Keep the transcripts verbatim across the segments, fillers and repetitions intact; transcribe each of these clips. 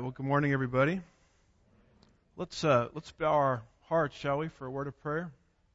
Well, good morning, everybody. Let's uh, let's bow our hearts, shall we, for a word of prayer.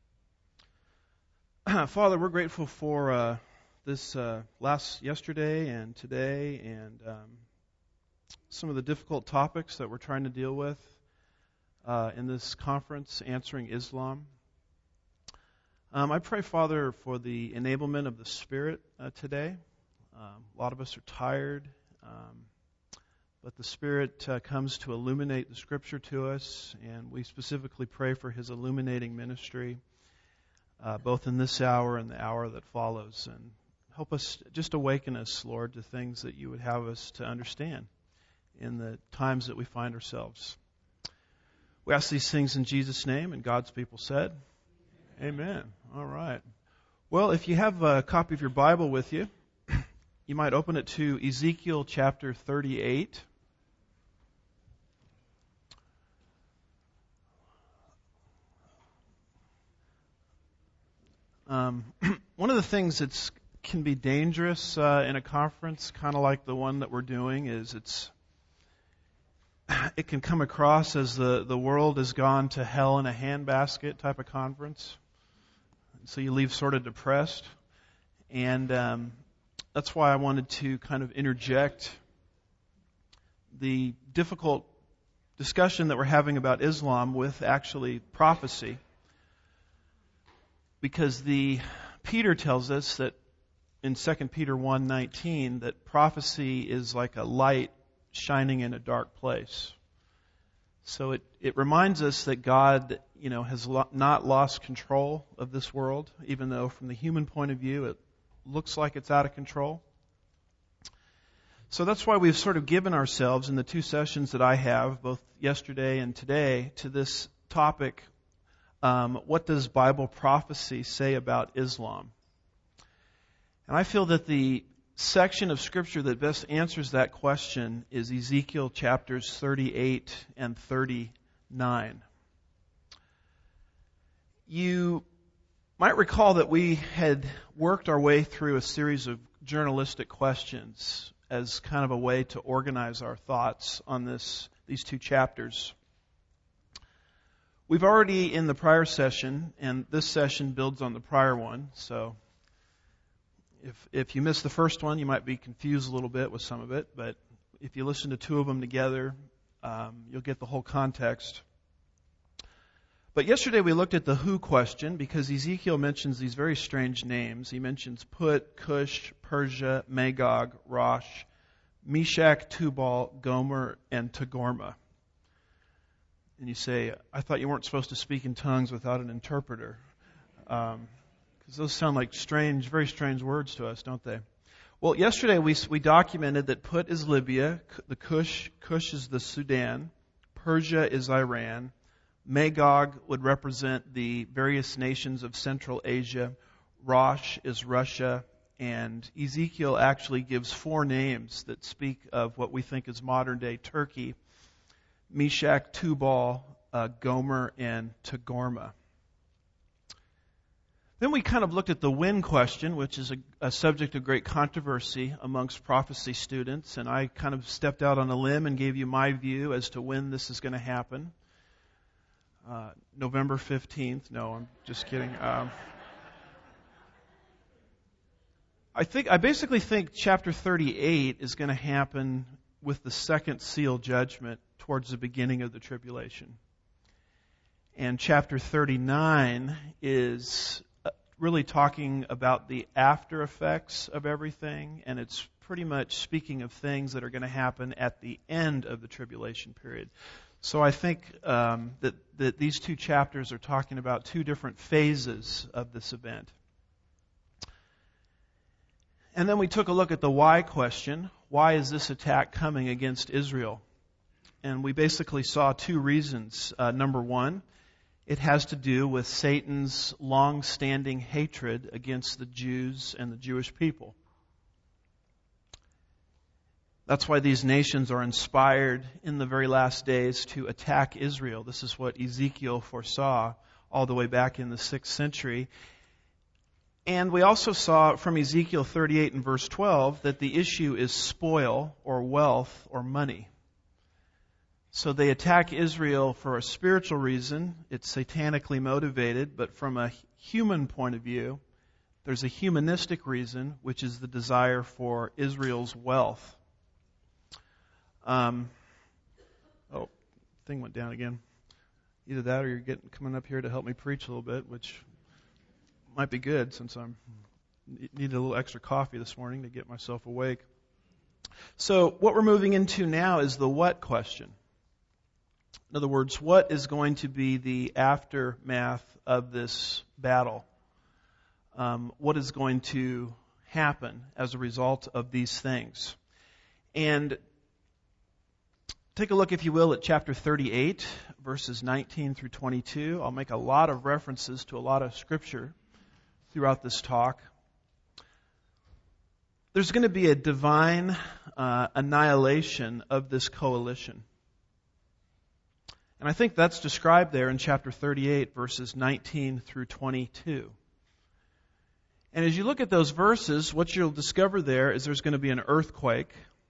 Father, we're grateful for uh, this uh, last yesterday and today, and um, some of the difficult topics that we're trying to deal with uh, in this conference, Answering Islam. Um, I pray, Father, for the enablement of the Spirit uh, today. Um, a lot of us are tired. Um, But the Spirit uh, comes to illuminate the Scripture to us, and we specifically pray for His illuminating ministry, uh, both in this hour and the hour that follows. And help us, just awaken us, Lord, to things that You would have us to understand in the times that we find ourselves. We ask these things in Jesus' name, and God's people said, Amen. All right. Well, if you have a copy of your Bible with you, you might open it to Ezekiel chapter thirty-eight. Um, one of the things that can be dangerous uh, in a conference, kind of like the one that we're doing, is it's it can come across as the, the world has gone to hell in a handbasket type of conference. So you leave sort of depressed. And um, that's why I wanted to kind of interject the difficult discussion that we're having about Islam with actually prophecy. Because the Peter tells us that in Second Peter one nineteen that prophecy is like a light shining in a dark place. So it, it reminds us that God, you know, has lo- not lost control of this world, even though from the human point of view it looks like it's out of control. So that's why we've sort of given ourselves in the two sessions that I have, both yesterday and today, to this topic. Um, what does Bible prophecy say about Islam? And I feel that the section of Scripture that best answers that question is Ezekiel chapters thirty-eight and thirty-nine. You might recall that we had worked our way through a series of journalistic questions as kind of a way to organize our thoughts on this these two chapters. We've already, in the prior session, and this session builds on the prior one, so if if you missed the first one, you might be confused a little bit with some of it, but if you listen to two of them together, um, you'll get the whole context. But yesterday we looked at the who question, because Ezekiel mentions these very strange names. He mentions Put, Cush, Persia, Magog, Rosh, Meshach, Tubal, Gomer, and Togarmah. And you say, I thought you weren't supposed to speak in tongues without an interpreter. Um, because those sound like strange, very strange words to us, don't they? Well, yesterday we we documented that Put is Libya, the Cush, Cush is the Sudan, Persia is Iran, Magog would represent the various nations of Central Asia, Rosh is Russia, and Ezekiel actually gives four names that speak of what we think is modern-day Turkey: Meshach, Tubal, uh, Gomer, and Togarmah. Then we kind of looked at the when question, which is a, a subject of great controversy amongst prophecy students, and I kind of stepped out on a limb and gave you my view as to when this is going to happen. Uh, November fifteenth. No, I'm just kidding. Um, I think I basically think chapter thirty-eight is going to happen with the second seal judgment towards the beginning of the tribulation. And chapter thirty-nine is really talking about the after effects of everything, and it's pretty much speaking of things that are going to happen at the end of the tribulation period. So I think um, that, that these two chapters are talking about two different phases of this event. And then we took a look at the why question. Why is this attack coming against Israel? And we basically saw two reasons. Uh, number one, it has to do with Satan's long-standing hatred against the Jews and the Jewish people. That's why these nations are inspired in the very last days to attack Israel. This is what Ezekiel foresaw all the way back in the sixth century. And we also saw from Ezekiel thirty-eight and verse twelve that the issue is spoil or wealth or money. So they attack Israel for a spiritual reason. It's satanically motivated, but from a human point of view, there's a humanistic reason, which is the desire for Israel's wealth. Um, oh, thing went down again. Either that or you're getting coming up here to help me preach a little bit, which might be good since I'm needed a little extra coffee this morning to get myself awake. So what we're moving into now is the what question. In other words, what is going to be the aftermath of this battle? Um, what is going to happen as a result of these things? And take a look, if you will, at chapter thirty-eight, verses nineteen through twenty-two. I'll make a lot of references to a lot of scripture throughout this talk. There's going to be a divine uh, annihilation of this coalition. And I think that's described there in chapter thirty-eight, verses nineteen through twenty-two. And as you look at those verses, what you'll discover there is there's going to be an earthquake.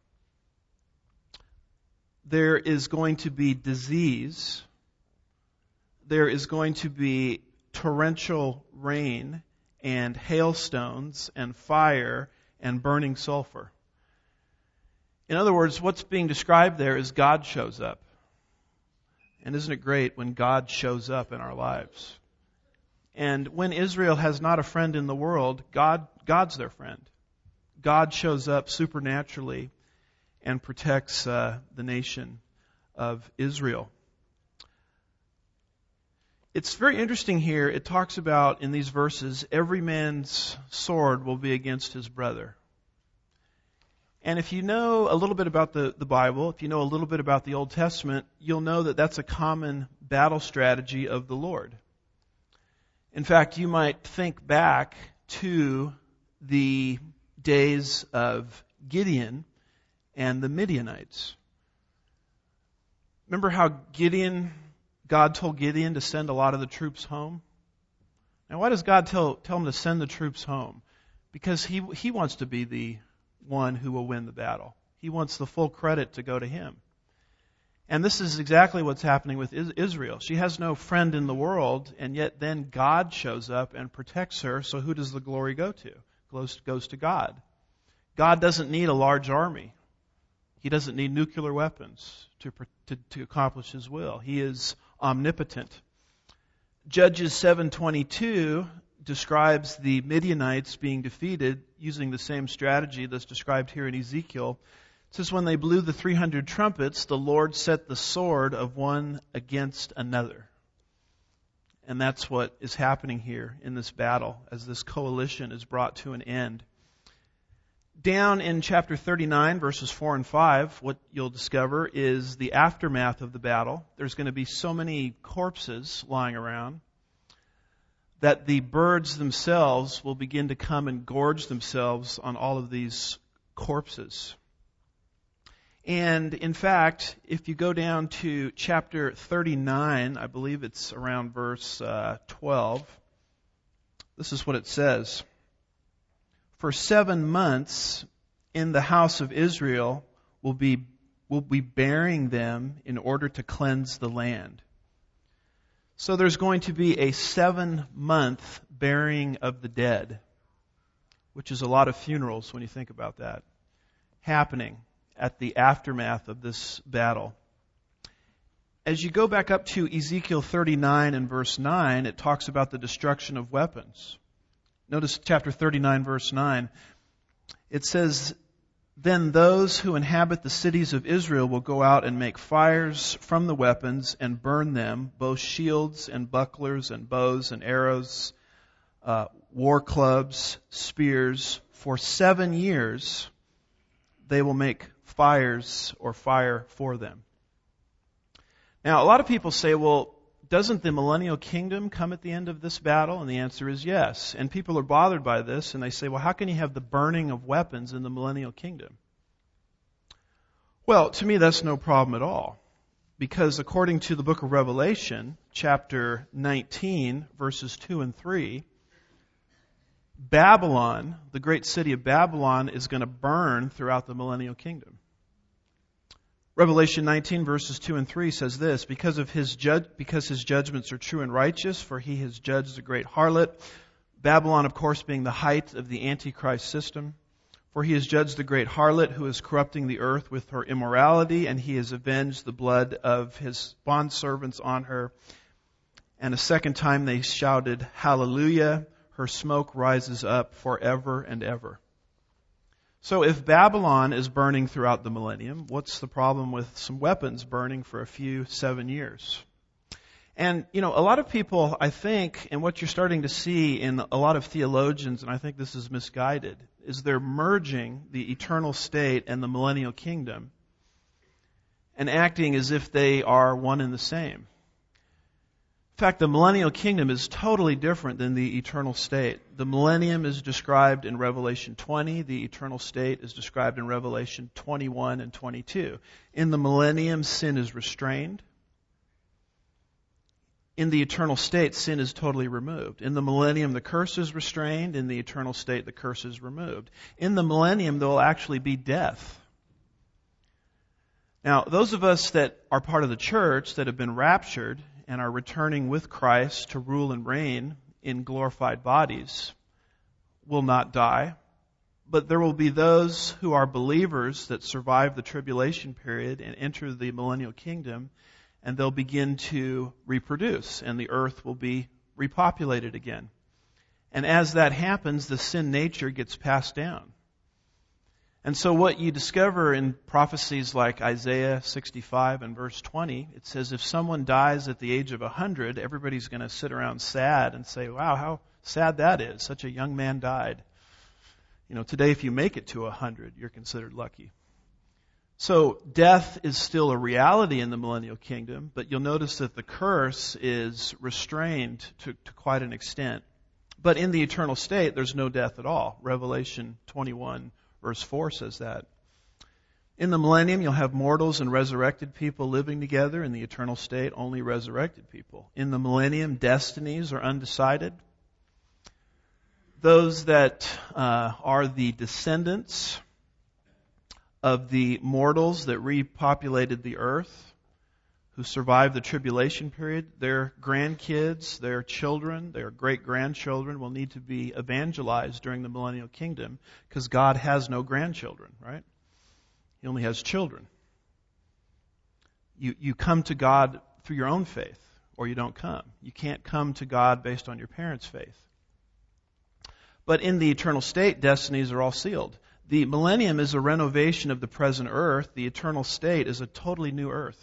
There is going to be disease. There is going to be torrential rain and hailstones and fire and burning sulfur. In other words, what's being described there is God shows up. And isn't it great when God shows up in our lives? And when Israel has not a friend in the world, God, God's their friend. God shows up supernaturally and protects uh, the nation of Israel. It's very interesting here. It talks about in these verses, every man's sword will be against his brother. And if you know a little bit about the, the Bible, if you know a little bit about the Old Testament, you'll know that that's a common battle strategy of the Lord. In fact, you might think back to the days of Gideon and the Midianites. Remember how Gideon, God told Gideon to send a lot of the troops home? Now, why does God tell, tell him to send the troops home? Because he, he wants to be the one who will win the battle. He wants the full credit to go to him. And this is exactly what's happening with Israel. She has no friend in the world, and yet then God shows up and protects her. So who does the glory go to? Goes, goes to God. God doesn't need a large army. He doesn't need nuclear weapons to, to, to accomplish His will. He is omnipotent. Judges seven twenty-two describes the Midianites being defeated using the same strategy that's described here in Ezekiel. It says, when they blew the three hundred trumpets, the Lord set the sword of one against another. And that's what is happening here in this battle as this coalition is brought to an end. Down in chapter thirty-nine, verses four and five, what you'll discover is the aftermath of the battle. There's going to be so many corpses lying around that the birds themselves will begin to come and gorge themselves on all of these corpses. And in fact, if you go down to chapter thirty-nine, I believe it's around verse uh, twelve, this is what it says. For seven months in the house of Israel will be will be burying them in order to cleanse the land. So there's going to be a seven-month burying of the dead, which is a lot of funerals when you think about that, happening at the aftermath of this battle. As you go back up to Ezekiel thirty-nine and verse nine, it talks about the destruction of weapons. Notice chapter thirty-nine, verse nine. It says, then those who inhabit the cities of Israel will go out and make fires from the weapons and burn them, both shields and bucklers and bows and arrows, uh, war clubs, spears. For seven years they will make fires or fire for them. Now, a lot of people say, well, doesn't the millennial kingdom come at the end of this battle? And the answer is yes. And people are bothered by this, and they say, well, how can you have the burning of weapons in the millennial kingdom? Well, to me, that's no problem at all. Because according to the book of Revelation, chapter nineteen, verses two and three, Babylon, the great city of Babylon, is going to burn throughout the millennial kingdom. Revelation nineteen verses two and three says this, because of his judge, because his judgments are true and righteous, for he has judged the great harlot, Babylon, of course, being the height of the Antichrist system. For he has judged the great harlot who is corrupting the earth with her immorality, and he has avenged the blood of his bondservants on her. And a second time they shouted, Hallelujah, her smoke rises up forever and ever. So if Babylon is burning throughout the millennium, what's the problem with some weapons burning for a few seven years? And, you know, a lot of people, I think, and what you're starting to see in a lot of theologians, and I think this is misguided, is they're merging the eternal state and the millennial kingdom and acting as if they are one and the same. In fact, the millennial kingdom is totally different than the eternal state. The millennium is described in Revelation twenty. The eternal state is described in Revelation twenty-one and twenty-two. In the millennium, sin is restrained. In the eternal state, sin is totally removed. In the millennium, the curse is restrained. In the eternal state, the curse is removed. In the millennium, there will actually be death. Now, those of us that are part of the church that have been raptured and are returning with Christ to rule and reign in glorified bodies will not die. But there will be those who are believers that survive the tribulation period and enter the millennial kingdom, and they'll begin to reproduce, and the earth will be repopulated again. And as that happens, the sin nature gets passed down. And so what you discover in prophecies like Isaiah sixty-five and verse twenty, it says if someone dies at the age of one hundred, everybody's going to sit around sad and say, wow, how sad that is. Such a young man died. You know, today if you make it to one hundred, you're considered lucky. So death is still a reality in the millennial kingdom, but you'll notice that the curse is restrained to, to quite an extent. But in the eternal state, there's no death at all. Revelation twenty-one verse four says that. In the millennium, you'll have mortals and resurrected people living together. In the eternal state, only resurrected people. In the millennium, destinies are undecided. Those that uh, are the descendants of the mortals that repopulated the earth, who survived the tribulation period, their grandkids, their children, their great-grandchildren will need to be evangelized during the millennial kingdom because God has no grandchildren, right? He only has children. You, you come to God through your own faith, or you don't come. You can't come to God based on your parents' faith. But in the eternal state, destinies are all sealed. The millennium is a renovation of the present earth. The eternal state is a totally new earth.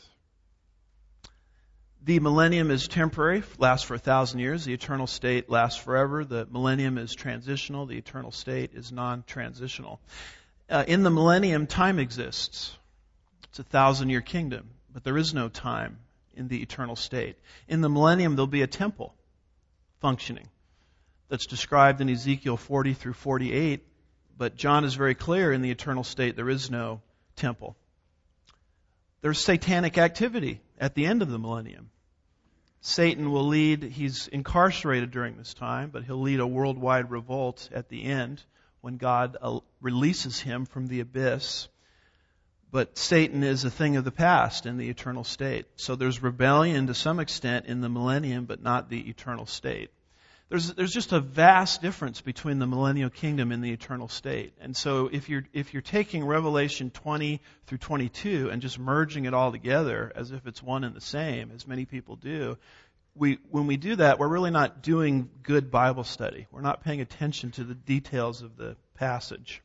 The millennium is temporary, lasts for a thousand years. The eternal state lasts forever. The millennium is transitional. The eternal state is non-transitional. Uh, in the millennium, time exists. It's a thousand-year kingdom, but there is no time in the eternal state. In the millennium, there'll be a temple functioning that's described in Ezekiel forty through forty-eight, but John is very clear in the eternal state there is no temple. There's satanic activity at the end of the millennium. Satan will lead, he's incarcerated during this time, but he'll lead a worldwide revolt at the end when God uh, releases him from the abyss. But Satan is a thing of the past in the eternal state. So there's rebellion to some extent in the millennium, but not the eternal state. There's there's just a vast difference between the millennial kingdom and the eternal state. And so if you're if you're taking Revelation twenty through twenty-two and just merging it all together as if it's one and the same, as many people do, we when we do that, we're really not doing good Bible study. We're not paying attention to the details of the passage.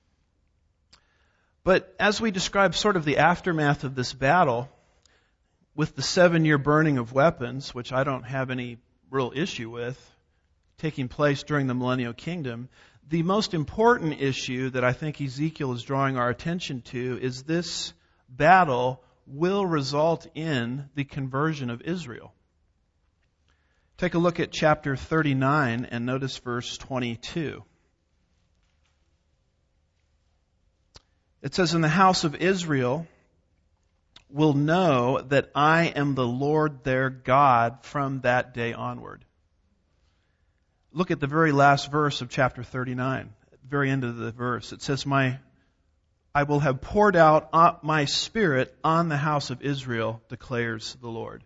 But as we describe sort of the aftermath of this battle, with the seven-year burning of weapons, which I don't have any real issue with, taking place during the millennial kingdom, the most important issue that I think Ezekiel is drawing our attention to is this battle will result in the conversion of Israel. Take a look at chapter thirty-nine and notice verse twenty-two. It says, "And the house of Israel will know that I am the Lord their God from that day onward." Look at the very last verse of chapter thirty-nine, at the very end of the verse. It says, My I will have poured out my Spirit on the house of Israel, declares the Lord.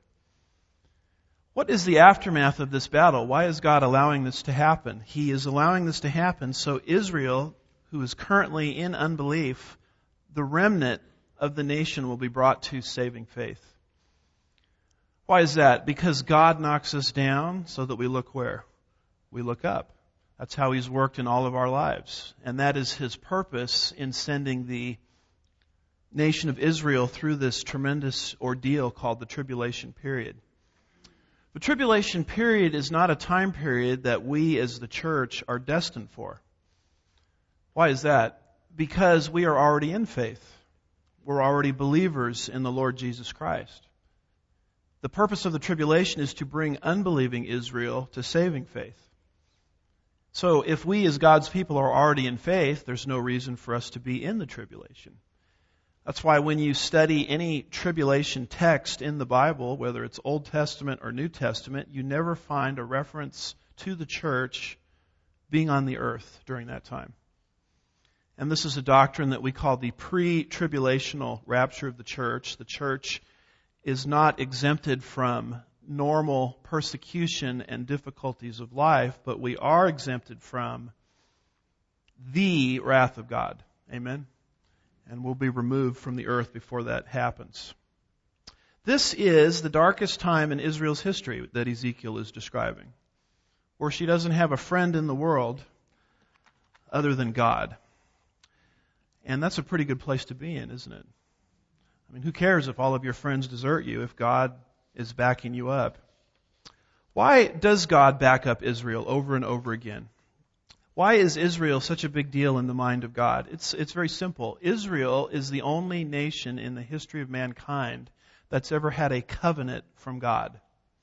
What is the aftermath of this battle? Why is God allowing this to happen? He is allowing this to happen so Israel, who is currently in unbelief, the remnant of the nation will be brought to saving faith. Why is that? Because God knocks us down so that we look where? We look up. That's how He's worked in all of our lives. And that is His purpose in sending the nation of Israel through this tremendous ordeal called the tribulation period. The tribulation period is not a time period that we as the church are destined for. Why is that? Because we are already in faith. We're already believers in the Lord Jesus Christ. The purpose of the tribulation is to bring unbelieving Israel to saving faith. So if we as God's people are already in faith, there's no reason for us to be in the tribulation. That's why when you study any tribulation text in the Bible, whether it's Old Testament or New Testament, you never find a reference to the church being on the earth during that time. And this is a doctrine that we call the pre-tribulational rapture of the church. The church is not exempted from normal persecution and difficulties of life, but we are exempted from the wrath of God. Amen? And we'll be removed from the earth before that happens. This is the darkest time in Israel's history that Ezekiel is describing, where she doesn't have a friend in the world other than God. And that's a pretty good place to be in, isn't it? I mean, who cares if all of your friends desert you if God is backing you up? Why does God back up Israel over and over again? Why is Israel such a big deal in the mind of God? It's it's very simple. Israel is the only nation in the history of mankind that's ever had a covenant from God.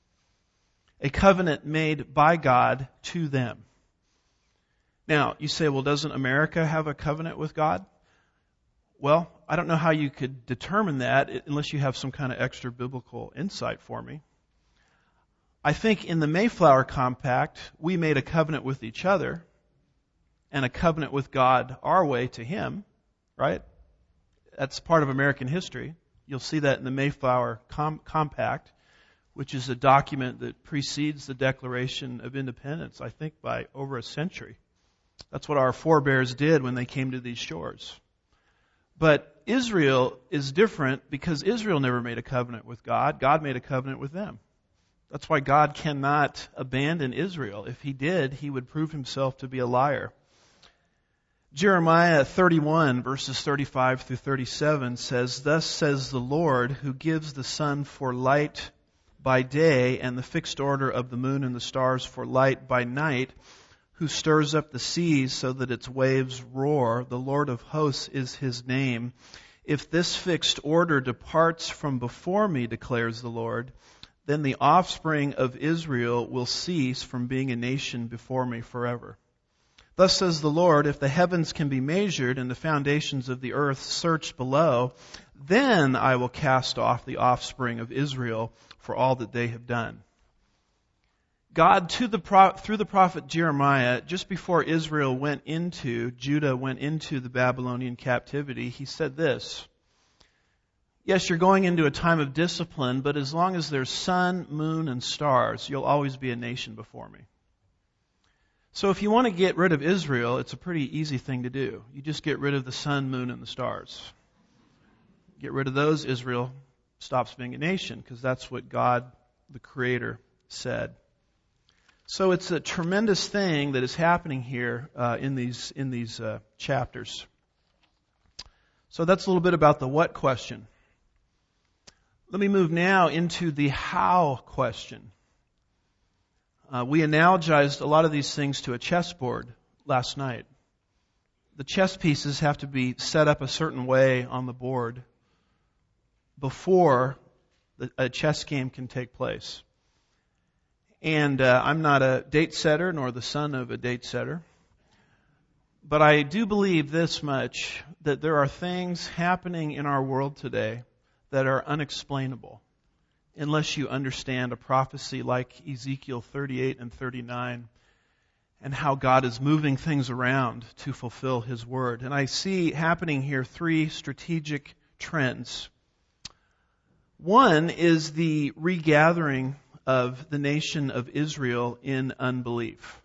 A covenant made by God to them. Now, you say, well, doesn't America have a covenant with God? Well, I don't know how you could determine that unless you have some kind of extra biblical insight for me. I think in the Mayflower Compact, we made a covenant with each other and a covenant with God our way to Him, right? That's part of American history. You'll see that in the Mayflower Com- Compact, which is a document that precedes the Declaration of Independence, I think by over a century. That's what our forebears did when they came to these shores. But Israel is different because Israel never made a covenant with God. God made a covenant with them. That's why God cannot abandon Israel. If He did, He would prove Himself to be a liar. Jeremiah thirty-one, verses thirty-five through thirty-seven says, "Thus says the Lord, who gives the sun for light by day and the fixed order of the moon and the stars for light by night, who stirs up the seas so that its waves roar. The Lord of hosts is His name. If this fixed order departs from before me, declares the Lord, then the offspring of Israel will cease from being a nation before me forever. Thus says the Lord, if the heavens can be measured and the foundations of the earth searched below, then I will cast off the offspring of Israel for all that they have done." God, to the through the prophet Jeremiah, just before Israel went into, Judah went into the Babylonian captivity, He said this, "Yes, you're going into a time of discipline, but as long as there's sun, moon, and stars, you'll always be a nation before me." So if you want to get rid of Israel, it's a pretty easy thing to do. You just get rid of the sun, moon, and the stars. Get rid of those, Israel stops being a nation, because that's what God, the Creator, said. So it's a tremendous thing that is happening here uh, in these in these uh, chapters. So that's a little bit about the what question. Let me move now into the how question. Uh, we analogized a lot of these things to a chessboard last night. The chess pieces have to be set up a certain way on the board before the, a chess game can take place. And uh, I'm not a date setter nor the son of a date setter. But I do believe this much, that there are things happening in our world today that are unexplainable unless you understand a prophecy like Ezekiel thirty-eight and thirty-nine and how God is moving things around to fulfill His word. And I see happening here three strategic trends. One is the regathering of the nation of Israel in unbelief.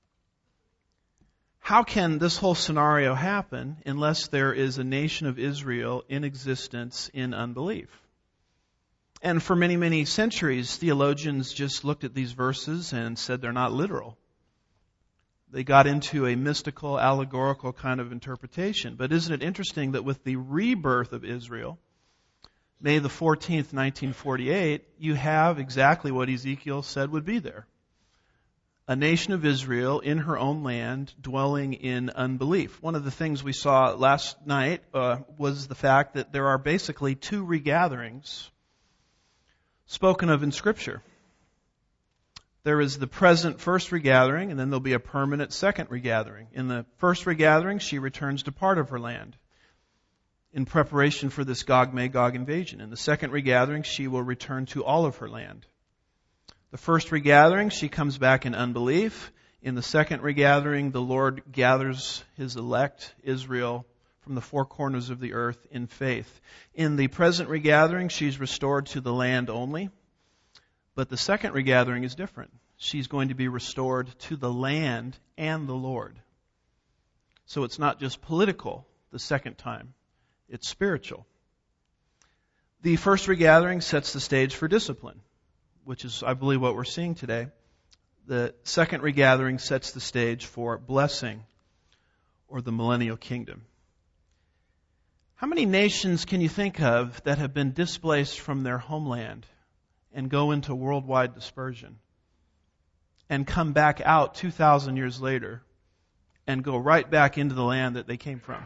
How can this whole scenario happen unless there is a nation of Israel in existence in unbelief? And for many, many centuries, theologians just looked at these verses and said they're not literal. They got into a mystical, allegorical kind of interpretation. But isn't it interesting that with the rebirth of Israel, May the fourteenth, nineteen forty-eight, you have exactly what Ezekiel said would be there. A nation of Israel in her own land dwelling in unbelief. One of the things we saw last night uh, was the fact that there are basically two regatherings spoken of in Scripture. There is the present first regathering, and then there'll be a permanent second regathering. In the first regathering, she returns to part of her land in preparation for this Gog-Magog invasion. In the second regathering, she will return to all of her land. The first regathering, she comes back in unbelief. In the second regathering, the Lord gathers His elect, Israel, from the four corners of the earth in faith. In the present regathering, she's restored to the land only. But the second regathering is different. She's going to be restored to the land and the Lord. So it's not just political the second time. It's spiritual. The first regathering sets the stage for discipline, which is, I believe, what we're seeing today. The second regathering sets the stage for blessing, or the millennial kingdom. How many nations can you think of that have been displaced from their homeland and go into worldwide dispersion and come back out two thousand years later and go right back into the land that they came from?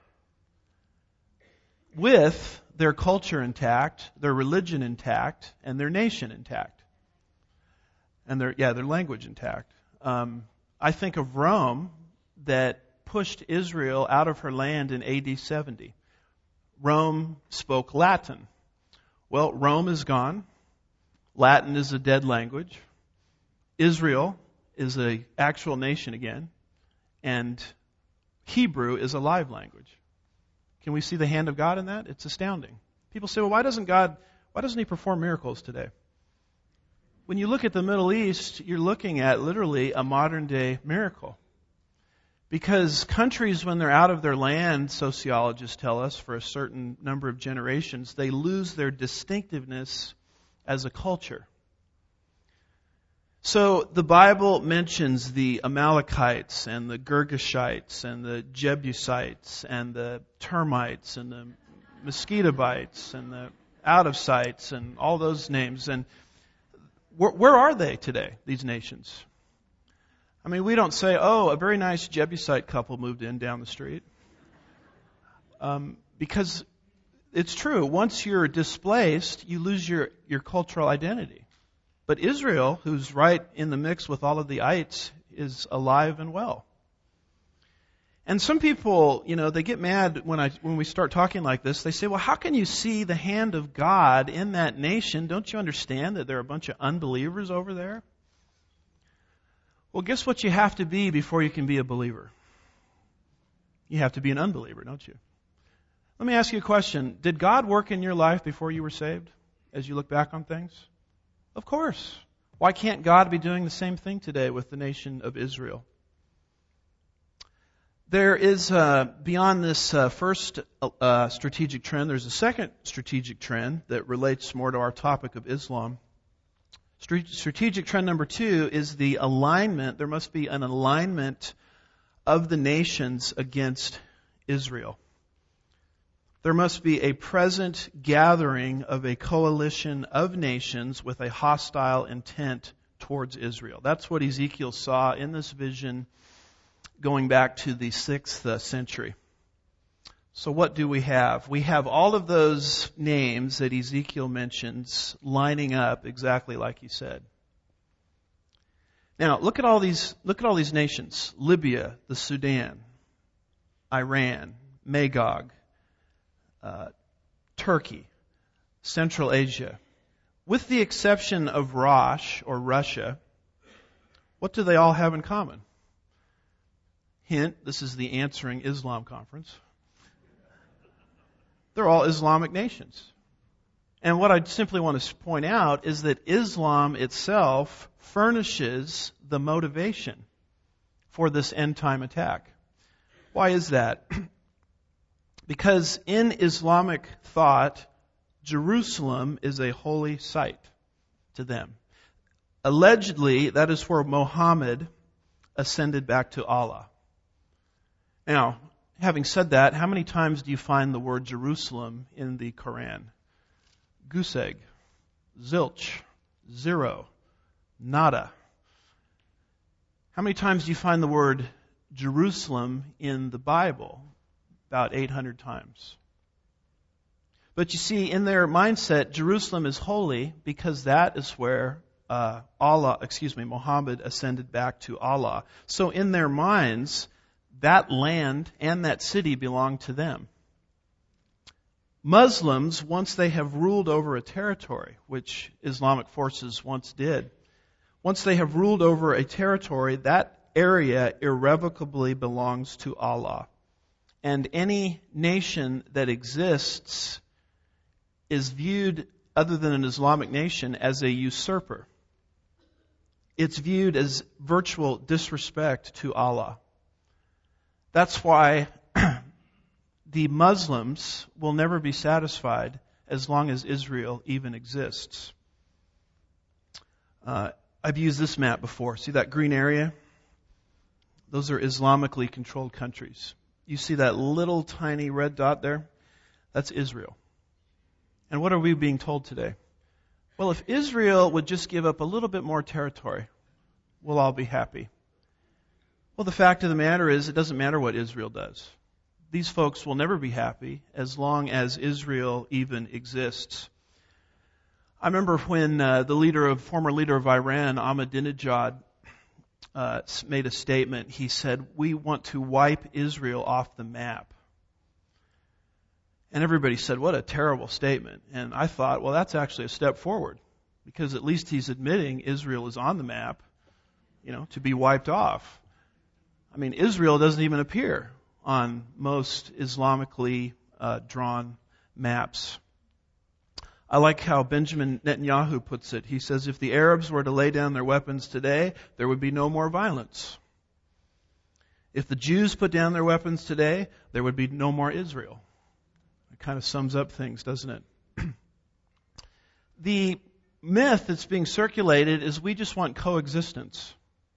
With their culture intact, their religion intact, and their nation intact. And their, yeah, their language intact. Um, I think of Rome that pushed Israel out of her land in A D seventy. Rome spoke Latin. Well, Rome is gone. Latin is a dead language. Israel is an actual nation again. And Hebrew is a live language. Can we see the hand of God in that? It's astounding. People say, well, why doesn't God, why doesn't He perform miracles today? When you look at the Middle East, you're looking at literally a modern day miracle. Because countries, when they're out of their land, sociologists tell us, for a certain number of generations, they lose their distinctiveness as a culture. So the Bible mentions the Amalekites and the Girgashites and the Jebusites and the Termites and the Mosquitobites and the Out-of-Sites and all those names. And where, where are they today, these nations? I mean, we don't say, oh, a very nice Jebusite couple moved in down the street. Um, because it's true, once you're displaced, you lose your, your cultural identity. But Israel, who's right in the mix with all of the ites, is alive and well. And some people, you know, they get mad when I when we start talking like this. They say, well, how can you see the hand of God in that nation? Don't you understand that there are a bunch of unbelievers over there? Well, guess what you have to be before you can be a believer? You have to be an unbeliever, don't you? Let me ask you a question. Did God work in your life before you were saved, as you look back on things? Of course. Why can't God be doing the same thing today with the nation of Israel? There is, uh, beyond this uh, first uh, strategic trend, there's a second strategic trend that relates more to our topic of Islam. Strategic trend number two is the alignment. There must be an alignment of the nations against Israel. There must be a present gathering of a coalition of nations with a hostile intent towards Israel. That's what Ezekiel saw in this vision going back to the sixth century. So what do we have? We have all of those names that Ezekiel mentions lining up exactly like he said. Now, look at all these, look at all these nations. Libya, the Sudan, Iran, Magog, Uh, Turkey, Central Asia. With the exception of Rosh, or Russia, what do they all have in common? Hint, this is the Answering Islam Conference. They're all Islamic nations. And what I simply want to point out is that Islam itself furnishes the motivation for this end-time attack. Why is that? Because in Islamic thought, Jerusalem is a holy site to them. Allegedly, that is where Muhammad ascended back to Allah. Now, having said that, how many times do you find the word Jerusalem in the Quran? Goose egg, zilch, zero, nada. How many times do you find the word Jerusalem in the Bible? About eight hundred times. But you see, in their mindset, Jerusalem is holy because that is where uh, Allah, excuse me, Muhammad ascended back to Allah. So in their minds, that land and that city belong to them. Muslims, once they have ruled over a territory, which Islamic forces once did, once they have ruled over a territory, that area irrevocably belongs to Allah. And any nation that exists is viewed, other than an Islamic nation, as a usurper. It's viewed as virtual disrespect to Allah. That's why the Muslims will never be satisfied as long as Israel even exists. Uh, I've used this map before. See that green area? Those are Islamically controlled countries. You see that little tiny red dot there? That's Israel. And what are we being told today? Well, if Israel would just give up a little bit more territory, we'll all be happy. Well, the fact of the matter is, it doesn't matter what Israel does. These folks will never be happy as long as Israel even exists. I remember when uh, the leader of, former leader of Iran, Ahmadinejad, uh, made a statement. He said, "We want to wipe Israel off the map." And everybody said, "What a terrible statement." And I thought, well, that's actually a step forward, because at least he's admitting Israel is on the map, you know, to be wiped off. I mean, Israel doesn't even appear on most Islamically uh, drawn maps. I like how Benjamin Netanyahu puts it. He says, if the Arabs were to lay down their weapons today, there would be no more violence. If the Jews put down their weapons today, there would be no more Israel. It kind of sums up things, doesn't it? The myth that's being circulated is we just want coexistence.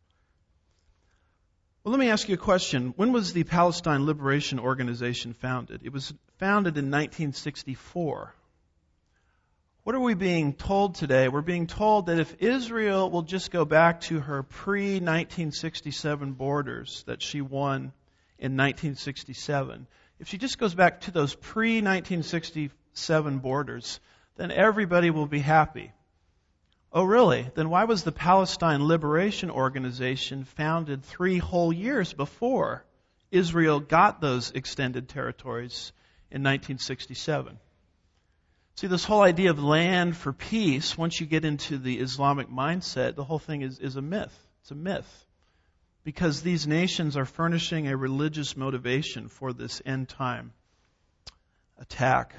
Well, let me ask you a question. When was the Palestine Liberation Organization founded? It was founded in nineteen sixty-four. What are we being told today? We're being told that if Israel will just go back to her pre nineteen sixty-seven borders that she won in nineteen sixty-seven, if she just goes back to those pre nineteen sixty-seven borders, then everybody will be happy. Oh, really? Then why was the Palestine Liberation Organization founded three whole years before Israel got those extended territories in nineteen sixty-seven? See, this whole idea of land for peace, once you get into the Islamic mindset, the whole thing is, is a myth. It's a myth. Because these nations are furnishing a religious motivation for this end-time attack.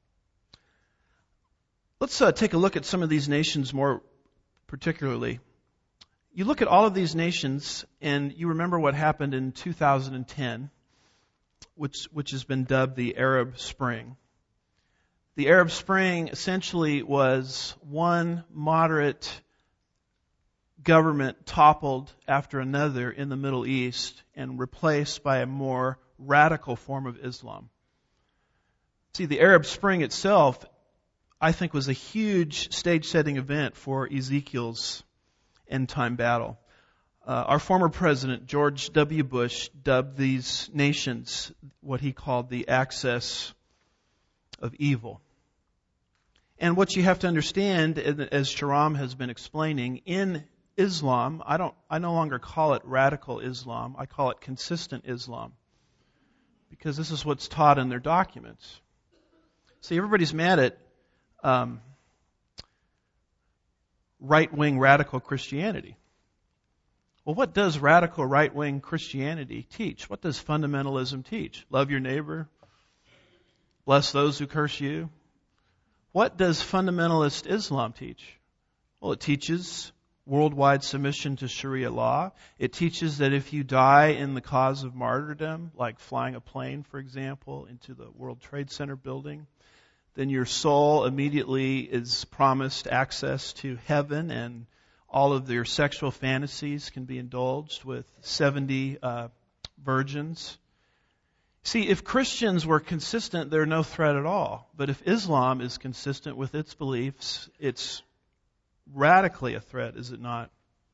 Let's uh, take a look at some of these nations more particularly. You look at all of these nations, and you remember what happened in two thousand ten, which which has been dubbed the Arab Spring. The Arab Spring essentially was one moderate government toppled after another in the Middle East and replaced by a more radical form of Islam. See, the Arab Spring itself, I think, was a huge stage-setting event for Ezekiel's end-time battle. Uh, our former president, George W. Bush, dubbed these nations what he called the axis of evil. And what you have to understand, as Sharam has been explaining, in Islam, I don't, I no longer call it radical Islam, I call it consistent Islam. Because this is what's taught in their documents. See, everybody's mad at um, right-wing radical Christianity. Well, what does radical right-wing Christianity teach? What does fundamentalism teach? Love your neighbor. Bless those who curse you. What does fundamentalist Islam teach? Well, it teaches worldwide submission to Sharia law. It teaches that if you die in the cause of martyrdom, like flying a plane, for example, into the World Trade Center building, then your soul immediately is promised access to heaven, and all of your sexual fantasies can be indulged with seventy uh, virgins. See, if Christians were consistent, they're no threat at all. But if Islam is consistent with its beliefs, it's radically a threat, is it not?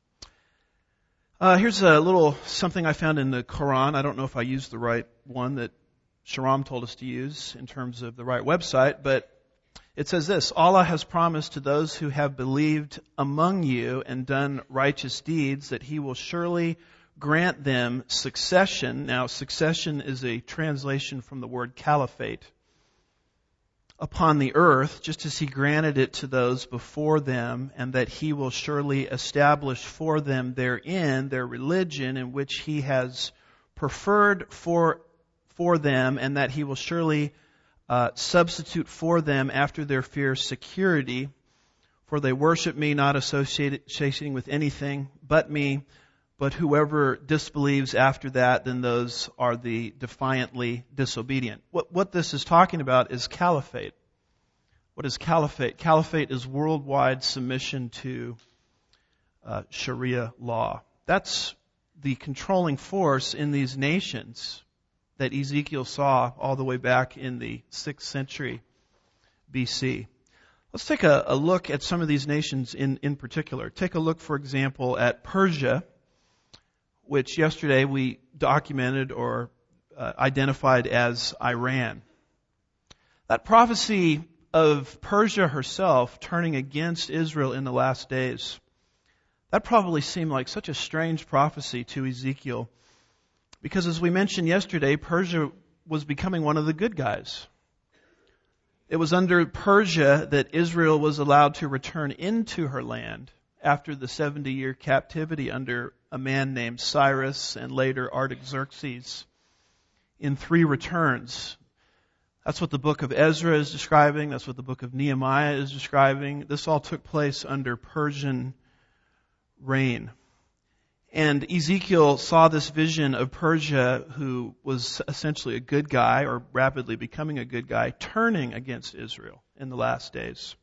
Uh, here's a little something I found in the Quran. I don't know if I used the right one that Sharam told us to use in terms of the right website, but it says this: Allah has promised to those who have believed among you and done righteous deeds that He will surely grant them succession. Now, succession is a translation from the word caliphate. Upon the earth, just as He granted it to those before them, and that He will surely establish for them therein their religion in which He has preferred for for them, and that He will surely uh, substitute for them after their fear security. For they worship Me, not associating with anything but Me. But whoever disbelieves after that, then those are the defiantly disobedient. What, what this is talking about is caliphate. What is caliphate? Caliphate is worldwide submission to uh, Sharia law. That's the controlling force in these nations that Ezekiel saw all the way back in the sixth century B C. Let's take a, a look at some of these nations in, in particular. Take a look, for example, at Persia, which yesterday we documented or uh, identified as Iran. That prophecy of Persia herself turning against Israel in the last days, that probably seemed like such a strange prophecy to Ezekiel, because as we mentioned yesterday, Persia was becoming one of the good guys. It was under Persia that Israel was allowed to return into her land after the seventy-year captivity under a man named Cyrus and later Artaxerxes in three returns. That's what the book of Ezra is describing. That's what the book of Nehemiah is describing. This all took place under Persian reign. And Ezekiel saw this vision of Persia, who was essentially a good guy, or rapidly becoming a good guy, turning against Israel in the last days.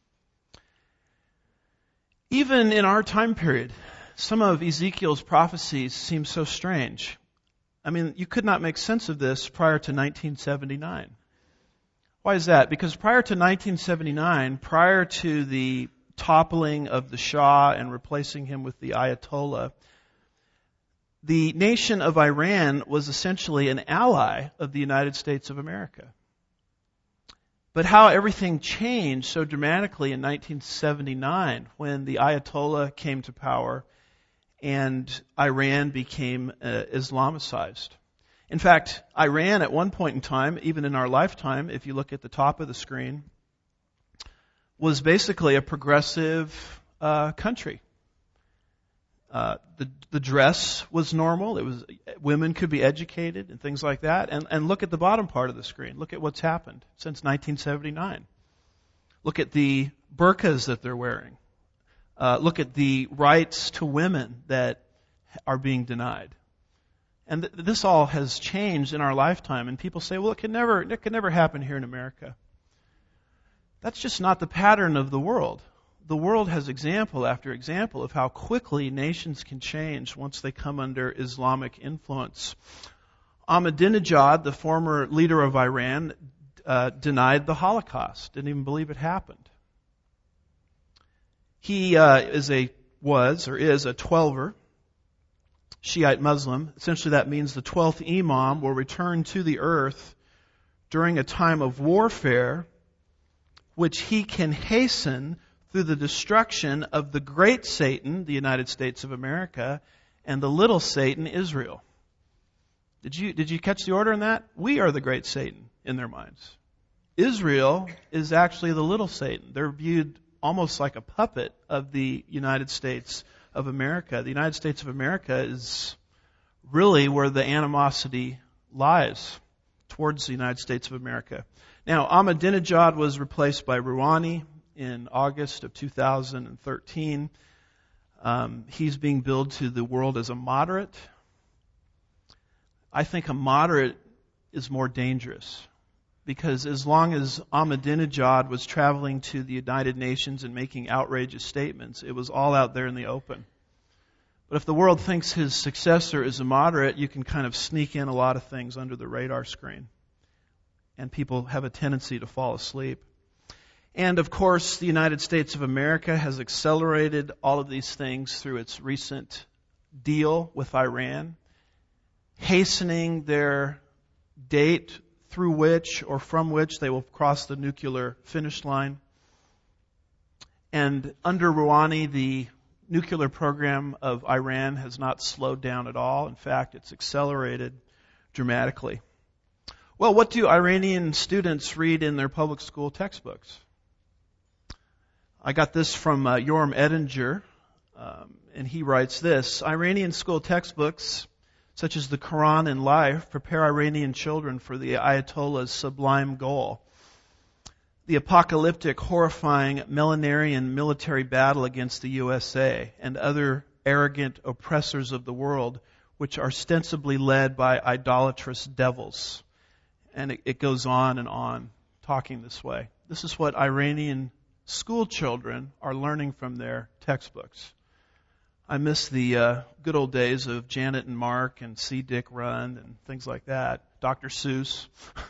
Even in our time period, some of Ezekiel's prophecies seem so strange. I mean, you could not make sense of this prior to nineteen seventy-nine. Why is that? Because prior to nineteen seventy-nine, prior to the toppling of the Shah and replacing him with the Ayatollah, the nation of Iran was essentially an ally of the United States of America. But how everything changed so dramatically in nineteen seventy-nine when the Ayatollah came to power and Iran became uh, Islamicized. In fact, Iran at one point in time, even in our lifetime, if you look at the top of the screen, was basically a progressive uh, country. Uh, the the dress was normal. It was women could be educated and things like that. And and look at the bottom part of the screen. Look at what's happened since nineteen seventy-nine. Look at the burqas that they're wearing. Uh, look at the rights to women that are being denied. And th- this all has changed in our lifetime. And people say, well, it can never it can never happen here in America. That's just not the pattern of the world. The world has example after example of how quickly nations can change once they come under Islamic influence. Ahmadinejad, the former leader of Iran, uh, denied the Holocaust, didn't even believe it happened. He uh, is a was or is a twelver, Shiite Muslim. Essentially that means the twelfth Imam will return to the earth during a time of warfare, which he can hasten through the destruction of the great Satan, the United States of America, and the little Satan, Israel. Did you did you catch the order in that? We are the great Satan in their minds. Israel is actually the little Satan. They're viewed almost like a puppet of the United States of America. The United States of America is really where the animosity lies towards the United States of America. Now, Ahmadinejad was replaced by Rouhani in August of two thousand thirteen. Um, he's being billed to the world as a moderate. I think a moderate is more dangerous, because as long as Ahmadinejad was traveling to the United Nations and making outrageous statements, it was all out there in the open. But if the world thinks his successor is a moderate, you can kind of sneak in a lot of things under the radar screen. And people have a tendency to fall asleep. And of course, the United States of America has accelerated all of these things through its recent deal with Iran, hastening their date through which or from which they will cross the nuclear finish line. And under Rouhani, the nuclear program of Iran has not slowed down at all. In fact, it's accelerated dramatically. Well, what do Iranian students read in their public school textbooks? I got this from uh, Yoram Edinger, um, and he writes this: Iranian school textbooks, such as the Quran and Life, prepare Iranian children for the Ayatollah's sublime goal, the apocalyptic, horrifying millenarian military battle against the U S A and other arrogant oppressors of the world, which are ostensibly led by idolatrous devils. And it, it goes on and on, talking this way. This is what Iranian school children are learning from their textbooks. I miss the uh, good old days of Janet and Mark and C. Dick Run and things like that. Doctor Seuss.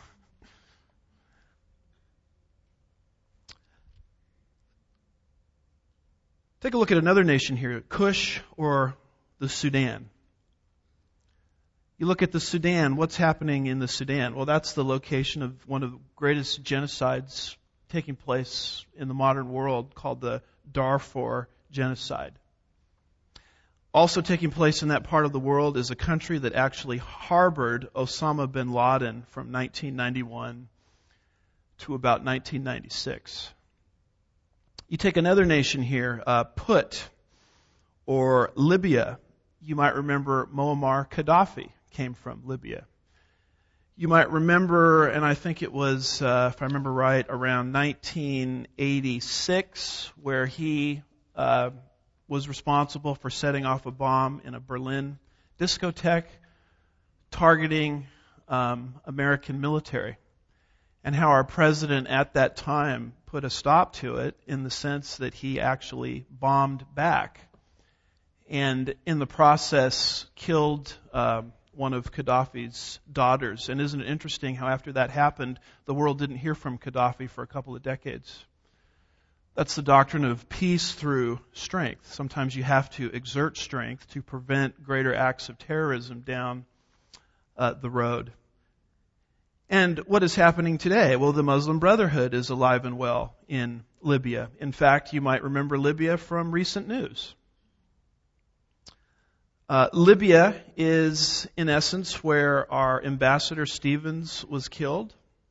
Take a look at another nation here, Kush or the Sudan. You look at the Sudan, what's happening in the Sudan? Well, that's the location of one of the greatest genocides taking place in the modern world, called the Darfur genocide. Also taking place in that part of the world is a country that actually harbored Osama bin Laden from nineteen ninety-one to about nineteen ninety-six. You take another nation here, uh, Put, or Libya. You might remember Muammar Gaddafi came from Libya. You might remember, and I think it was, uh, if I remember right, around nineteen eighty-six, where he uh, was responsible for setting off a bomb in a Berlin discotheque targeting um, American military, and how our president at that time put a stop to it in the sense that he actually bombed back and in the process killed uh, one of Gaddafi's daughters. And isn't it interesting how after that happened, the world didn't hear from Gaddafi for a couple of decades? That's the doctrine of peace through strength. Sometimes you have to exert strength to prevent greater acts of terrorism down uh, the road. And what is happening today? Well, the Muslim Brotherhood is alive and well in Libya. In fact, you might remember Libya from recent news. Uh, Libya is, in essence, where our ambassador Stevens was killed.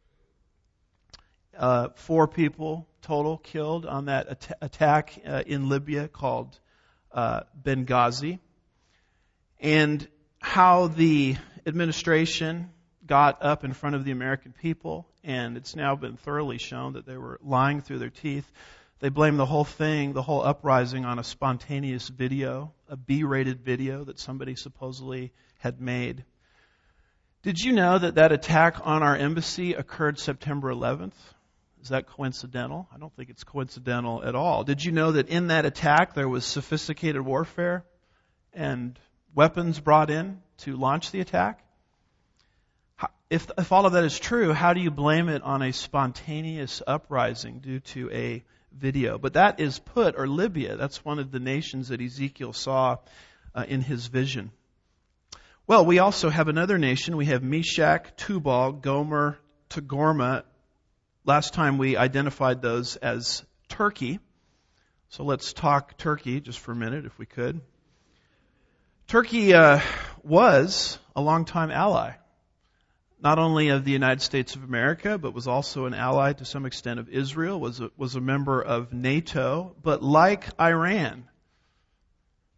Uh, four people total killed on that at- attack uh, in Libya called uh, Benghazi. And how the administration got up in front of the American people, and it's now been thoroughly shown that they were lying through their teeth. They blame the whole thing, the whole uprising, on a spontaneous video, a B-rated video that somebody supposedly had made. Did you know that that attack on our embassy occurred September eleventh? Is that coincidental? I don't think it's coincidental at all. Did you know that in that attack there was sophisticated warfare and weapons brought in to launch the attack? If, if all of that is true, how do you blame it on a spontaneous uprising due to a video? But that is Put, or Libya. That's one of the nations that Ezekiel saw uh, in his vision. Well, we also have another nation. We have Meshach, Tubal, Gomer, Togarmah. Last time we identified those as Turkey. So let's talk Turkey just for a minute, if we could. Turkey uh, was a longtime ally, not only of the United States of America, but was also an ally to some extent of Israel, was a, was a member of NATO. But like Iran,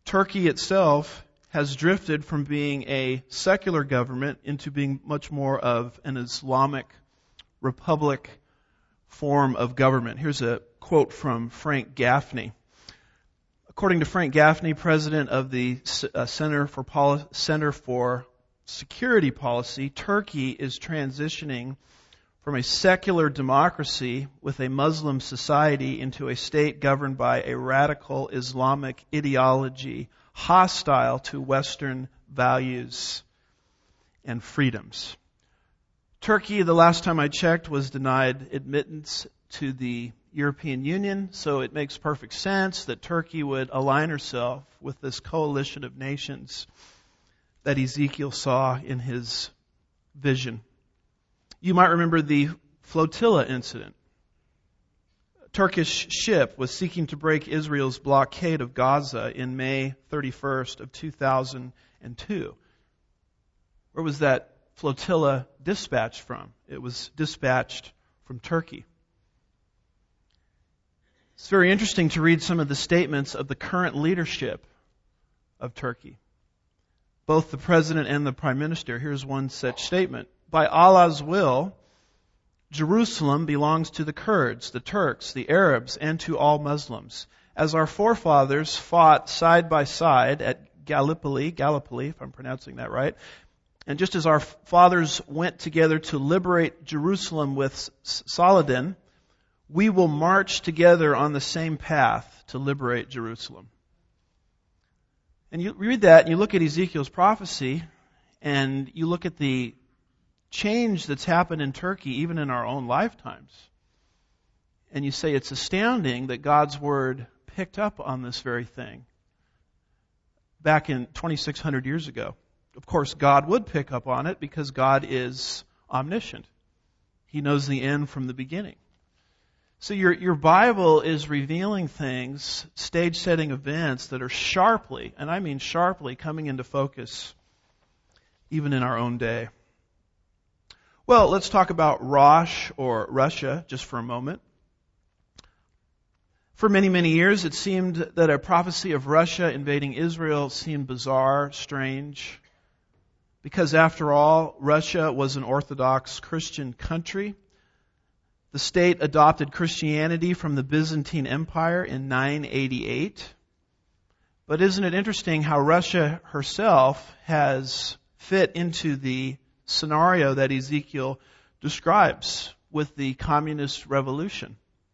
Turkey itself has drifted from being a secular government into being much more of an Islamic republic form of government. Here's a quote from Frank Gaffney. According to Frank Gaffney, president of the uh, Center for Poli- Center for Security Policy, Turkey is transitioning from a secular democracy with a Muslim society into a state governed by a radical Islamic ideology hostile to Western values and freedoms. Turkey, the last time I checked, was denied admittance to the European Union, so it makes perfect sense that Turkey would align herself with this coalition of nations that Ezekiel saw in his vision. You might remember the flotilla incident. A Turkish ship was seeking to break Israel's blockade of Gaza in May thirty-first of two thousand two. Where was that flotilla dispatched from? It was dispatched from Turkey. It's very interesting to read some of the statements of the current leadership of Turkey. Both the president and the prime minister. Here's one such statement. By Allah's will, Jerusalem belongs to the Kurds, the Turks, the Arabs, and to all Muslims. As our forefathers fought side by side at Gallipoli, Gallipoli, if I'm pronouncing that right, and just as our fathers went together to liberate Jerusalem with Saladin, we will march together on the same path to liberate Jerusalem. And you read that and you look at Ezekiel's prophecy and you look at the change that's happened in Turkey even in our own lifetimes. And you say it's astounding that God's Word picked up on this very thing back in twenty-six hundred years ago. Of course, God would pick up on it because God is omniscient. He knows the end from the beginning. So your your Bible is revealing things, stage-setting events that are sharply, and I mean sharply, coming into focus even in our own day. Well, let's talk about Rosh or Russia just for a moment. For many, many years, it seemed that a prophecy of Russia invading Israel seemed bizarre, strange, because after all, Russia was an Orthodox Christian country. The state adopted Christianity from the Byzantine Empire in nine eighty-eight. But isn't it interesting how Russia herself has fit into the scenario that Ezekiel describes with the communist revolution?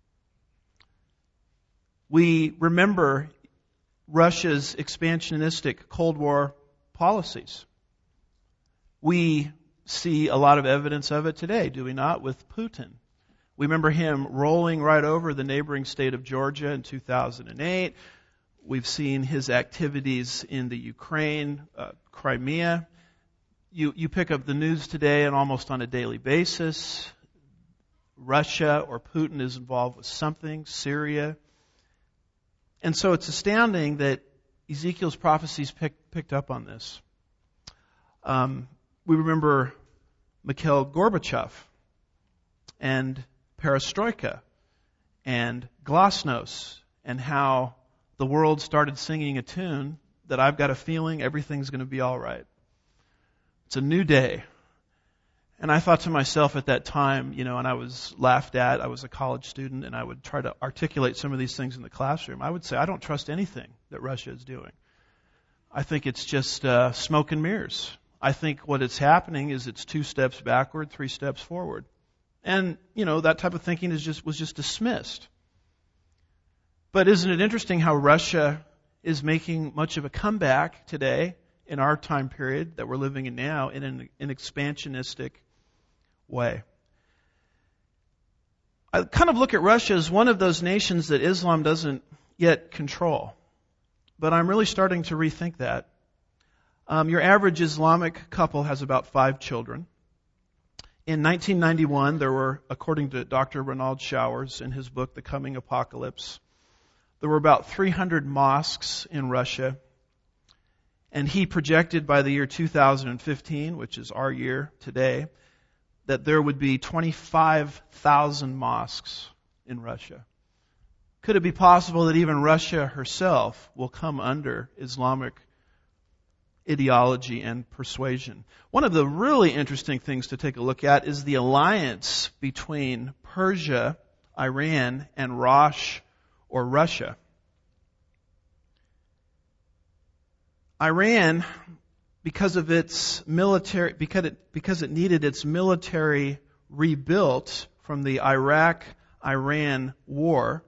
We remember Russia's expansionistic Cold War policies. We see a lot of evidence of it today, do we not, with Putin? We remember him rolling right over the neighboring state of Georgia in two thousand eight. We've seen his activities in the Ukraine, uh, Crimea. You, you pick up the news today and almost on a daily basis, Russia or Putin is involved with something, Syria. And so it's astounding that Ezekiel's prophecies pick, picked up on this. Um, we remember Mikhail Gorbachev and Perestroika and Glasnost and how the world started singing a tune that I've got a feeling everything's going to be all right. It's a new day. And I thought to myself at that time, you know, and I was laughed at, I was a college student, and I would try to articulate some of these things in the classroom. I would say, I don't trust anything that Russia is doing. I think it's just uh, smoke and mirrors. I think what is happening is it's two steps backward, three steps forward. And, you know, that type of thinking is just was just dismissed. But isn't it interesting how Russia is making much of a comeback today in our time period that we're living in now in an, an expansionistic way? I kind of look at Russia as one of those nations that Islam doesn't yet control. But I'm really starting to rethink that. Um, your average Islamic couple has about five children. In nineteen ninety-one, there were, according to Doctor Ronald Showers in his book, The Coming Apocalypse, there were about three hundred mosques in Russia. And he projected by the year two thousand fifteen, which is our year today, that there would be twenty-five thousand mosques in Russia. Could it be possible that even Russia herself will come under Islamic ideology and persuasion? One of the really interesting things to take a look at is the alliance between Persia, Iran, and Rosh or Russia. Iran, because of its military, because it, because it needed its military rebuilt from the Iraq-Iran war,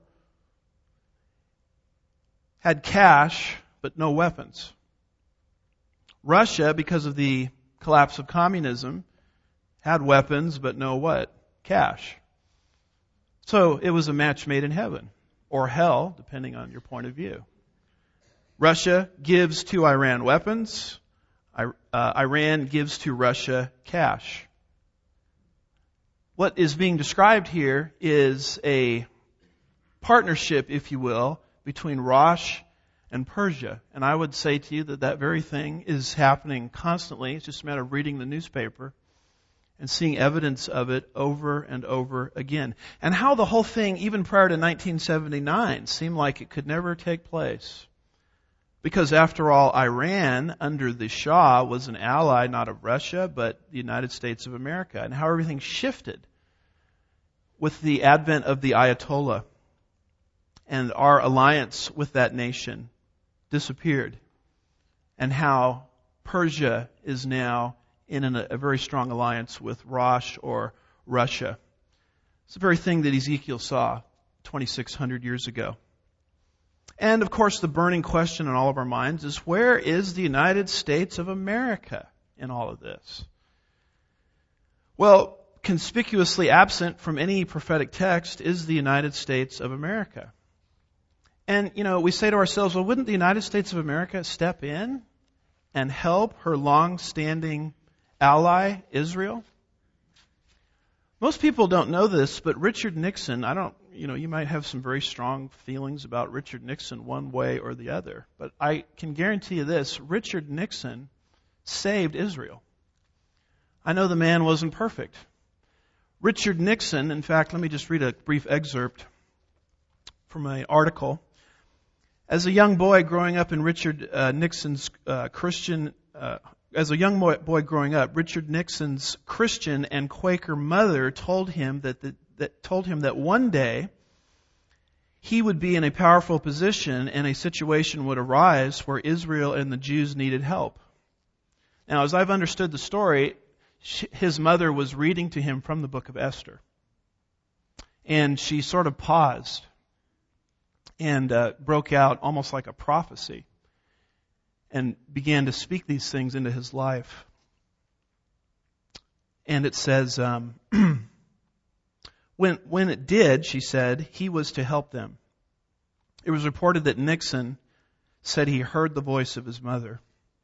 had cash but no weapons. Russia, because of the collapse of communism, had weapons but no what? Cash. So it was a match made in heaven, or hell, depending on your point of view. Russia gives to Iran weapons. I, uh, Iran gives to Russia cash. What is being described here is a partnership, if you will, between Rosh and Persia. And I would say to you that that very thing is happening constantly. It's just a matter of reading the newspaper and seeing evidence of it over and over again. And how the whole thing, even prior to nineteen seventy-nine, seemed like it could never take place. Because after all, Iran, under the Shah, was an ally not of Russia, but the United States of America. And how everything shifted with the advent of the Ayatollah. And our alliance with that nation disappeared. And how Persia is now in an, a very strong alliance with Rosh or Russia. It's the very thing that Ezekiel saw twenty-six hundred years ago. And of course, the burning question in all of our minds is, where is the United States of America in all of this? Well, conspicuously absent from any prophetic text is the United States of America. And, you know, we say to ourselves, well, wouldn't the United States of America step in and help her long-standing ally, Israel? Most people don't know this, but Richard Nixon, I don't, you know, you might have some very strong feelings about Richard Nixon one way or the other, but I can guarantee you this, Richard Nixon saved Israel. I know the man wasn't perfect. Richard Nixon, in fact, let me just read a brief excerpt from an article. As a young boy growing up in Richard uh, Nixon's uh, Christian, uh, as a young boy growing up, Richard Nixon's Christian and Quaker mother told him that, the, that told him that one day he would be in a powerful position and a situation would arise where Israel and the Jews needed help. Now, as I've understood the story, his mother was reading to him from the book of Esther. And she sort of paused and uh, broke out almost like a prophecy and began to speak these things into his life. And it says, um, when, when it did, she said, he was to help them. It was reported that Nixon said he heard the voice of his mother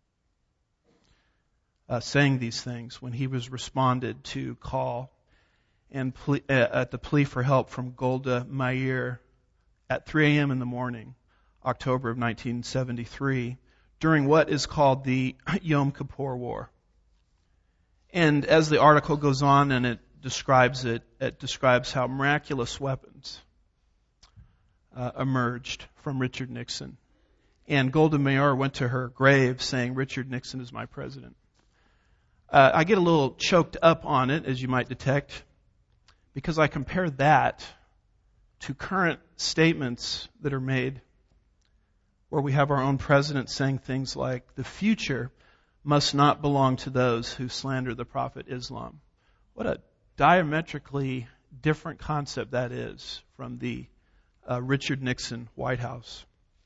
uh, saying these things when he was responded to call and ple- uh, at the plea for help from Golda Meir at three a.m. in the morning, October of nineteen seventy-three, during what is called the Yom Kippur War. And as the article goes on and it describes it, it describes how miraculous weapons uh, emerged from Richard Nixon. And Golda Meir went to her grave saying, Richard Nixon is my president. Uh, I get a little choked up on it, as you might detect, because I compare that to current statements that are made where we have our own president saying things like, the future must not belong to those who slander the Prophet Islam. What a diametrically different concept that is from the uh, Richard Nixon White House.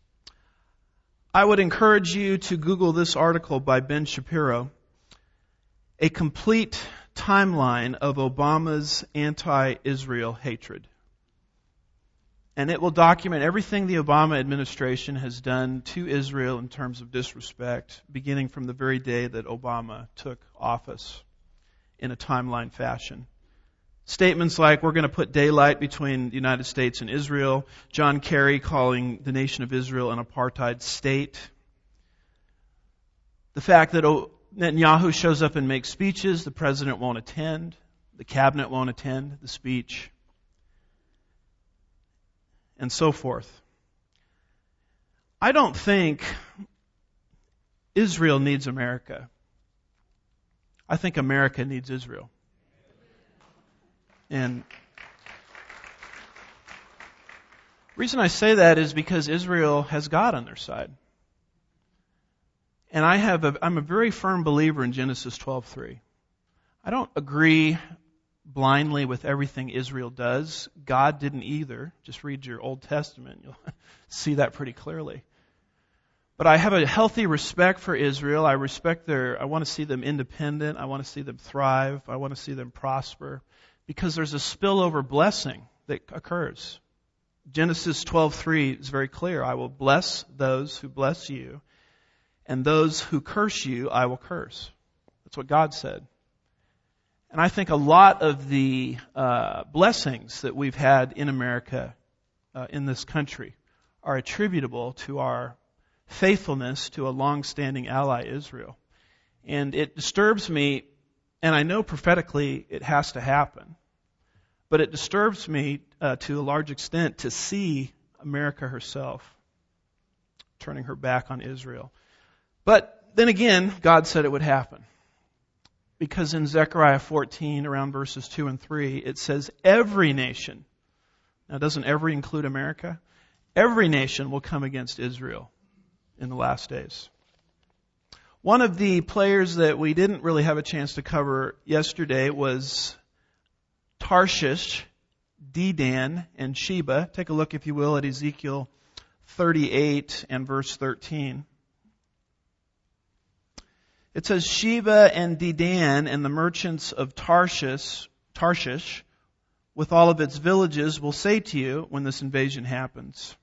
I would encourage you to Google this article by Ben Shapiro, A Complete Timeline of Obama's Anti-Israel Hatred. And it will document everything the Obama administration has done to Israel in terms of disrespect, beginning from the very day that Obama took office in a timeline fashion. Statements like, we're going to put daylight between the United States and Israel, John Kerry calling the nation of Israel an apartheid state, the fact that Netanyahu shows up and makes speeches, the president won't attend, the cabinet won't attend the speech. and so forth. I don't think Israel needs America. I think America needs Israel. And the reason I say that is because Israel has God on their side. And I have a, I'm a very firm believer in Genesis twelve three. I don't agree blindly with everything Israel does. God didn't either. Just read your Old Testament. You'll see that pretty clearly. But I have a healthy respect for Israel. I respect their, I want to see them independent. I want to see them thrive. I want to see them prosper. Because there's a spillover blessing that occurs. Genesis twelve three is very clear. I will bless those who bless you, and those who curse you, I will curse. That's what God said. And I think a lot of the uh, blessings that we've had in America, uh, in this country, are attributable to our faithfulness to a long-standing ally, Israel. And it disturbs me, and I know prophetically it has to happen, but it disturbs me uh, to a large extent to see America herself turning her back on Israel. But then again, God said it would happen. Because in Zechariah fourteen, around verses two and three, it says, every nation, now doesn't every include America? Every nation will come against Israel in the last days. One of the players that we didn't really have a chance to cover yesterday was Tarshish, Dedan, and Sheba. Take a look, if you will, at Ezekiel thirty-eight and verse thirteen. It says, Sheba and Dedan and the merchants of Tarshish, Tarshish, with all of its villages, will say to you when this invasion happens,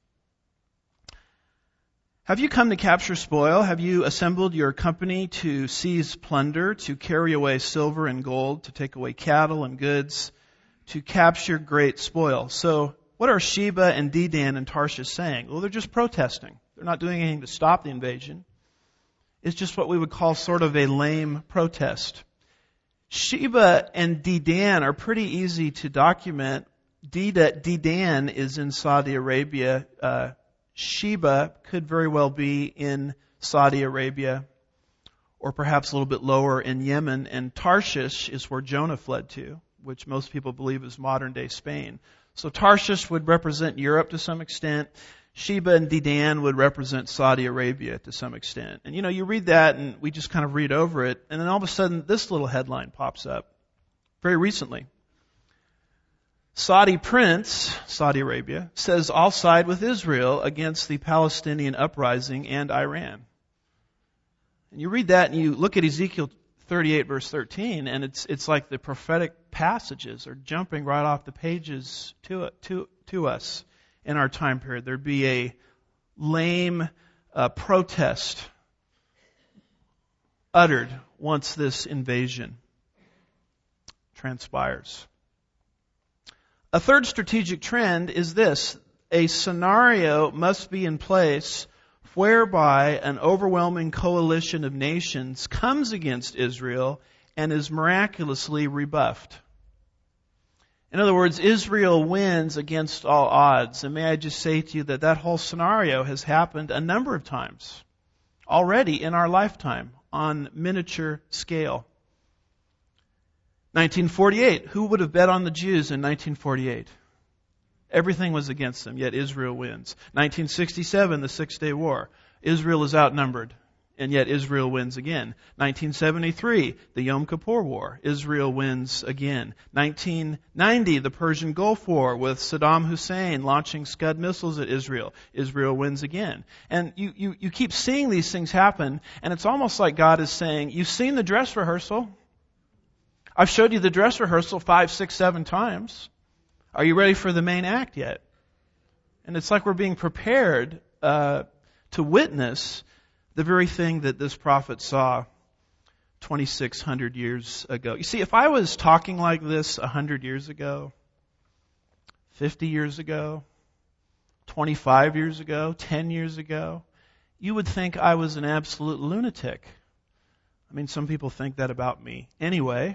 have you come to capture spoil? Have you assembled your company to seize plunder, to carry away silver and gold, to take away cattle and goods, to capture great spoil? So what are Sheba and Dedan and Tarshish saying? Well, they're just protesting. They're not doing anything to stop the invasion. It's just what we would call sort of a lame protest. Sheba and Dedan are pretty easy to document. Dedan is in Saudi Arabia. Uh, Sheba could very well be in Saudi Arabia, or perhaps a little bit lower in Yemen. And Tarshish is where Jonah fled to, which most people believe is modern-day Spain. So Tarshish would represent Europe to some extent. Sheba and Dedan would represent Saudi Arabia to some extent. And you know, you read that and we just kind of read over it, and then all of a sudden this little headline pops up very recently. Saudi prince, Saudi Arabia, says I'll side with Israel against the Palestinian uprising and Iran. And you read that and you look at Ezekiel thirty-eight verse thirteen, and it's it's like the prophetic passages are jumping right off the pages to to to us. In our time period, there'd be a lame uh, protest uttered once this invasion transpires. A third strategic trend is this. A scenario must be in place whereby an overwhelming coalition of nations comes against Israel and is miraculously rebuffed. In other words, Israel wins against all odds. And may I just say to you that that whole scenario has happened a number of times already in our lifetime on miniature scale. nineteen forty-eight, who would have bet on the Jews in nineteen forty-eight? Everything was against them, yet Israel wins. nineteen sixty-seven, the Six-Day War. Israel is outnumbered, and yet Israel wins again. nineteen seventy-three, the Yom Kippur War. Israel wins again. nineteen ninety, the Persian Gulf War with Saddam Hussein launching Scud missiles at Israel. Israel wins again. And you, you, you keep seeing these things happen, and it's almost like God is saying, you've seen the dress rehearsal. I've showed you the dress rehearsal five, six, seven times. Are you ready for the main act yet? And it's like we're being prepared uh, to witness the very thing that this prophet saw twenty-six hundred years ago. You see, if I was talking like this one hundred years ago, fifty years ago, twenty-five years ago, ten years ago, you would think I was an absolute lunatic. I mean, some people think that about me anyway.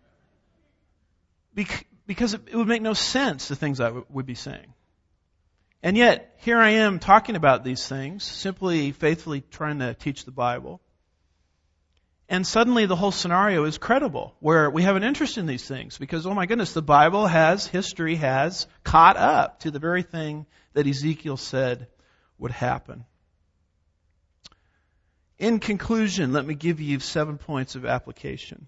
Because it would make no sense, the things I would be saying. And yet, here I am talking about these things, simply faithfully trying to teach the Bible. And suddenly the whole scenario is credible, where we have an interest in these things, because, oh my goodness, the Bible has, history has, caught up to the very thing that Ezekiel said would happen. In conclusion, let me give you seven points of application.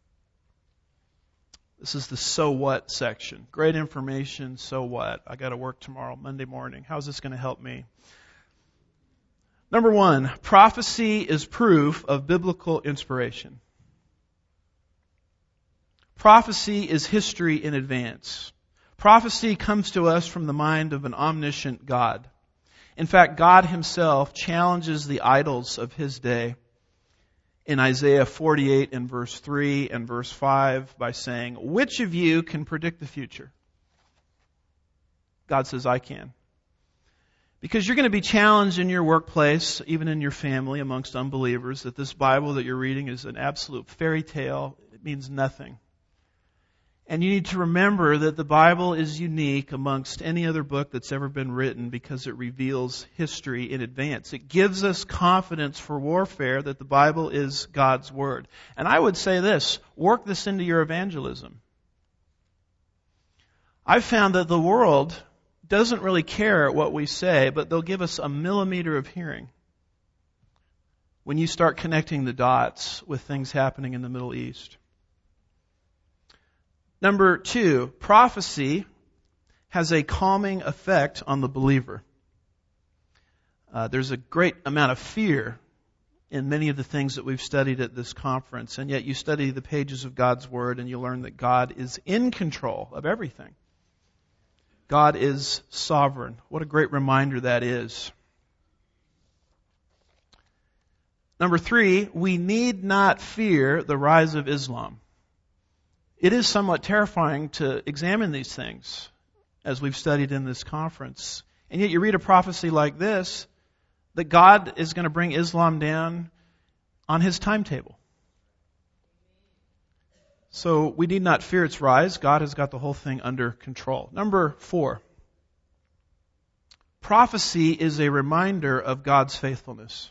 This is the so what section. Great information, so what? I got to work tomorrow, Monday morning. How's this going to help me? Number one, prophecy is proof of biblical inspiration. Prophecy is history in advance. Prophecy comes to us from the mind of an omniscient God. In fact, God Himself challenges the idols of His day in Isaiah forty-eight and verse three and verse five by saying, "Which of you can predict the future?" God says, "I can." Because you're going to be challenged in your workplace, even in your family, amongst unbelievers, that this Bible that you're reading is an absolute fairy tale. It means nothing. And you need to remember that the Bible is unique amongst any other book that's ever been written because it reveals history in advance. It gives us confidence for warfare that the Bible is God's Word. And I would say this, work this into your evangelism. I've found that the world doesn't really care what we say, but they'll give us a millimeter of hearing when you start connecting the dots with things happening in the Middle East. Number two, prophecy has a calming effect on the believer. Uh, there's a great amount of fear in many of the things that we've studied at this conference, and yet you study the pages of God's Word and you learn that God is in control of everything. God is sovereign. What a great reminder that is. Number three, we need not fear the rise of Islam. It is somewhat terrifying to examine these things, as we've studied in this conference. And yet you read a prophecy like this, that God is going to bring Islam down on His timetable. So we need not fear its rise. God has got the whole thing under control. Number four, prophecy is a reminder of God's faithfulness.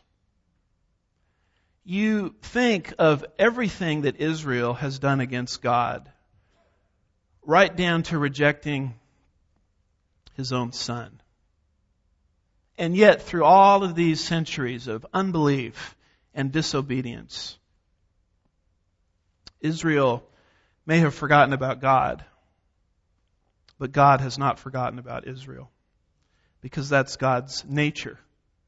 You think of everything that Israel has done against God, right down to rejecting His own Son. And yet, through all of these centuries of unbelief and disobedience, Israel may have forgotten about God, but God has not forgotten about Israel, because that's God's nature.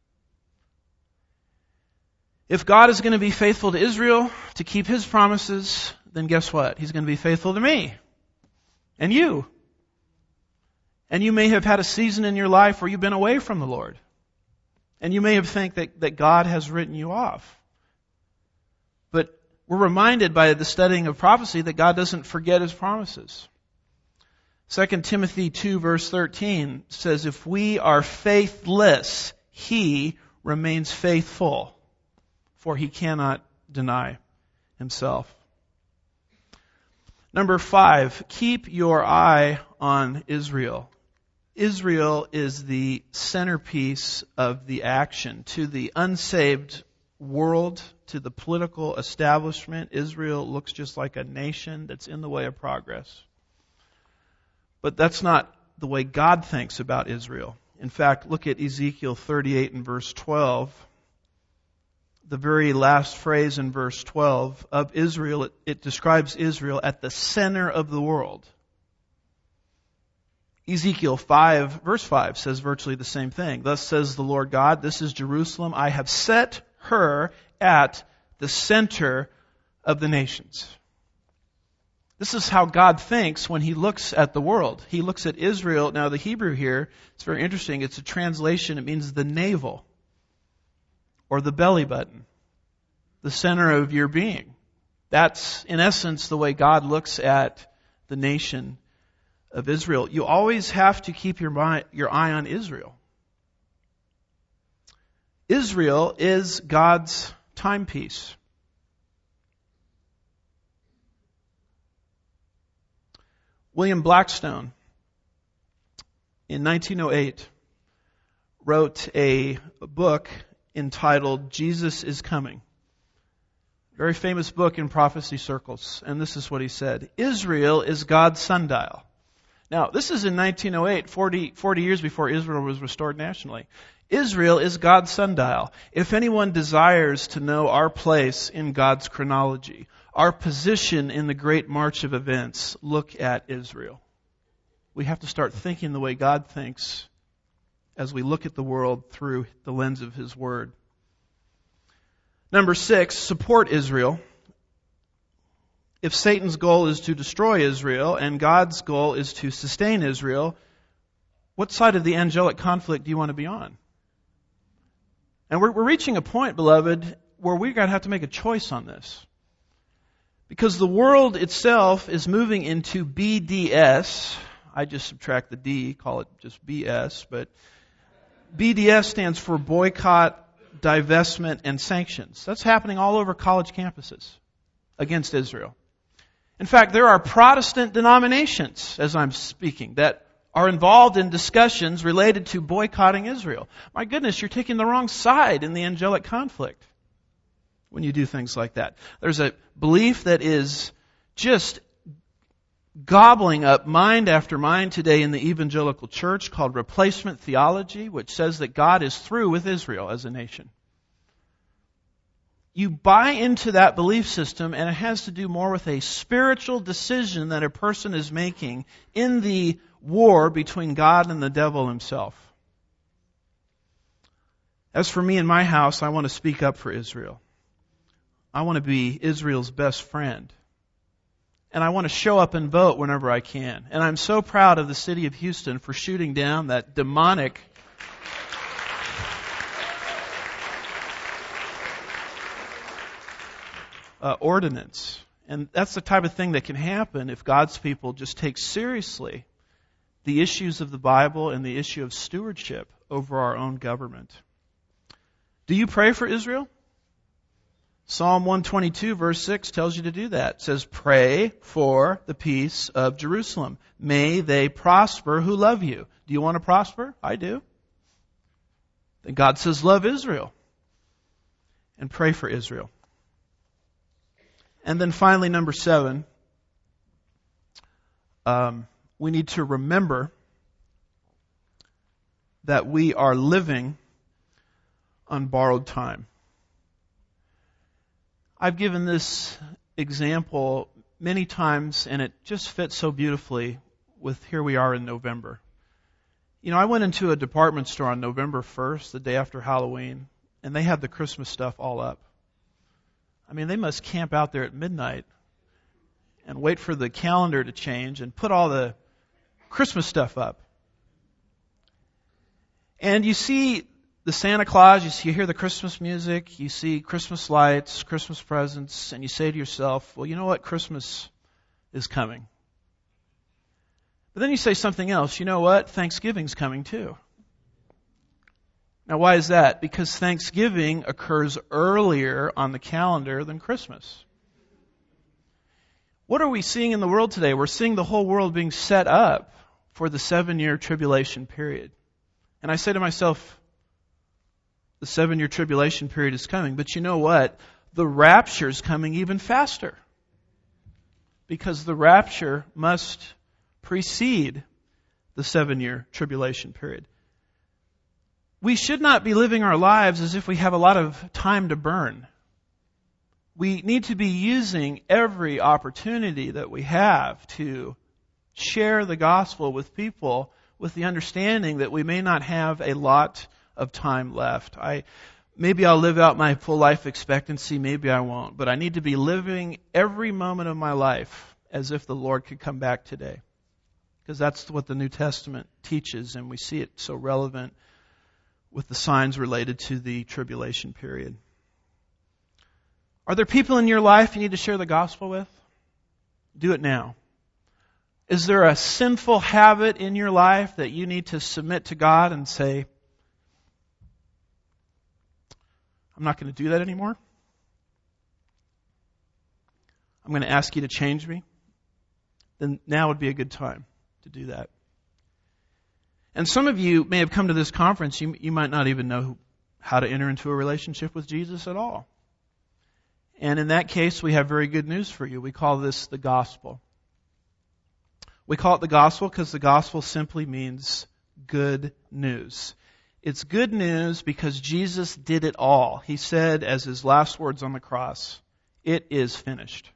If God is going to be faithful to Israel, to keep His promises, then guess what? He's going to be faithful to me and you. And you may have had a season in your life where you've been away from the Lord. And you may have think that, that God has written you off. But we're reminded by the studying of prophecy that God doesn't forget His promises. Second Timothy two verse thirteen says, if we are faithless, He remains faithful, for He cannot deny Himself. Number five, keep your eye on Israel. Israel is the centerpiece of the action. To the unsaved world, to the political establishment, Israel looks just like a nation that's in the way of progress. But that's not the way God thinks about Israel. In fact, look at Ezekiel thirty-eight and verse twelve. The very last phrase in verse twelve of Israel, it, it describes Israel at the center of the world. Ezekiel five, verse five says virtually the same thing. Thus says the Lord God, this is Jerusalem. I have set her at the center of the nations. This is how God thinks when He looks at the world. He looks at Israel. Now the Hebrew here, it's very interesting. It's a translation. It means the navel or the belly button, the center of your being. That's, in essence, the way God looks at the nation of Israel. You always have to keep your mind, your eye on Israel. Israel is God's timepiece. William Blackstone, in nineteen oh eight, wrote a book entitled Jesus is Coming. Very famous book in prophecy circles. And this is what he said. Israel is God's sundial. Now, this is in nineteen oh eight, forty, forty years before Israel was restored nationally. Israel is God's sundial. If anyone desires to know our place in God's chronology, our position in the great march of events, look at Israel. We have to start thinking the way God thinks as we look at the world through the lens of His Word. Number six, support Israel. If Satan's goal is to destroy Israel and God's goal is to sustain Israel, what side of the angelic conflict do you want to be on? And we're, we're reaching a point, beloved, where we're going to have to make a choice on this. Because the world itself is moving into B D S. I just subtract the D, call it just B S, but B D S stands for boycott, divestment, and sanctions. That's happening all over college campuses against Israel. In fact, there are Protestant denominations, as I'm speaking, that are involved in discussions related to boycotting Israel. My goodness, you're taking the wrong side in the angelic conflict when you do things like that. There's a belief that is just gobbling up mind after mind today in the evangelical church called replacement theology, which says that God is through with Israel as a nation. You buy into that belief system, and it has to do more with a spiritual decision that a person is making in the war between God and the devil himself. As for me and my house, I want to speak up for Israel. I want to be Israel's best friend. And I want to show up and vote whenever I can. And I'm so proud of the city of Houston for shooting down that demonic uh, ordinance. And that's the type of thing that can happen if God's people just take seriously the issues of the Bible and the issue of stewardship over our own government. Do you pray for Israel? Psalm one twenty-two verse six tells you to do that. It says, pray for the peace of Jerusalem. May they prosper who love you. Do you want to prosper? I do. Then God says, love Israel. And pray for Israel. And then finally, number seven, um, we need to remember that we are living on borrowed time. I've given this example many times, and it just fits so beautifully with here we are in November. You know, I went into a department store on November first, the day after Halloween, and they had the Christmas stuff all up. I mean, they must camp out there at midnight and wait for the calendar to change and put all the Christmas stuff up. And you see the Santa Claus, you, see, you hear the Christmas music, you see Christmas lights, Christmas presents, and you say to yourself, well, you know what? Christmas is coming. But then you say something else. You know what? Thanksgiving's coming too. Now, why is that? Because Thanksgiving occurs earlier on the calendar than Christmas. What are we seeing in the world today? We're seeing the whole world being set up for the seven-year tribulation period. And I say to myself, the seven-year tribulation period is coming. But you know what? The rapture is coming even faster. Because the rapture must precede the seven-year tribulation period. We should not be living our lives as if we have a lot of time to burn. We need to be using every opportunity that we have to share the gospel with people with the understanding that we may not have a lot of time left. I maybe I'll live out my full life expectancy, maybe I won't, but I need to be living every moment of my life as if the Lord could come back today. Because that's what the New Testament teaches, and we see it so relevant with the signs related to the tribulation period. Are there people in your life you need to share the gospel with? Do it now. Is there a sinful habit in your life that you need to submit to God and say, I'm not going to do that anymore? I'm going to ask you to change me? Then now would be a good time to do that. And some of you may have come to this conference, you, you might not even know who, how to enter into a relationship with Jesus at all. And in that case, we have very good news for you. We call this the gospel. We call it the gospel because the gospel simply means good news. It's good news because Jesus did it all. He said as his last words on the cross, "It is finished."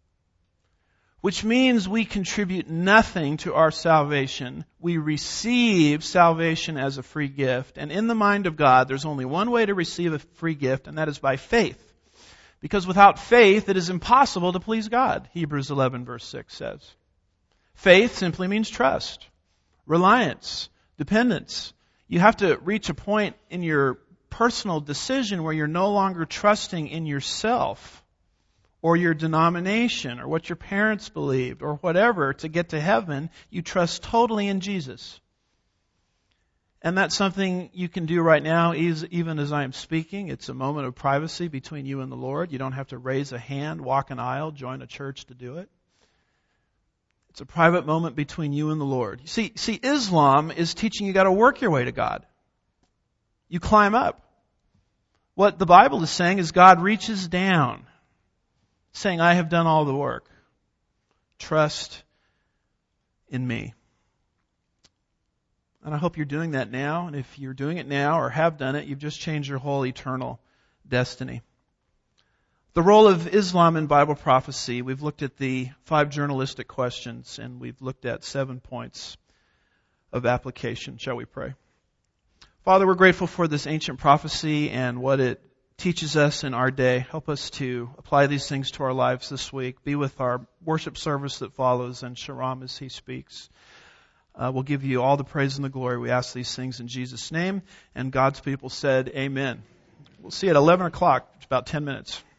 Which means we contribute nothing to our salvation. We receive salvation as a free gift. And in the mind of God, there's only one way to receive a free gift, and that is by faith. Because without faith, it is impossible to please God, Hebrews eleven verse six says. Faith simply means trust, reliance, dependence. You have to reach a point in your personal decision where you're no longer trusting in yourself or your denomination or what your parents believed or whatever to get to heaven. You trust totally in Jesus. And that's something you can do right now, even as I am speaking. It's a moment of privacy between you and the Lord. You don't have to raise a hand, walk an aisle, join a church to do it. It's a private moment between you and the Lord. See, see, Islam is teaching you got to work your way to God. You climb up. What the Bible is saying is God reaches down, saying, "I have done all the work. Trust in me." And I hope you're doing that now. And if you're doing it now or have done it, you've just changed your whole eternal destiny. The role of Islam in Bible prophecy. We've looked at the five journalistic questions and we've looked at seven points of application. Shall we pray? Father, we're grateful for this ancient prophecy and what it teaches us in our day. Help us to apply these things to our lives this week. Be with our worship service that follows and Sharam as he speaks. Uh, we'll give you all the praise and the glory. We ask these things in Jesus' name. And God's people said, amen. We'll see you at eleven o'clock, about ten minutes.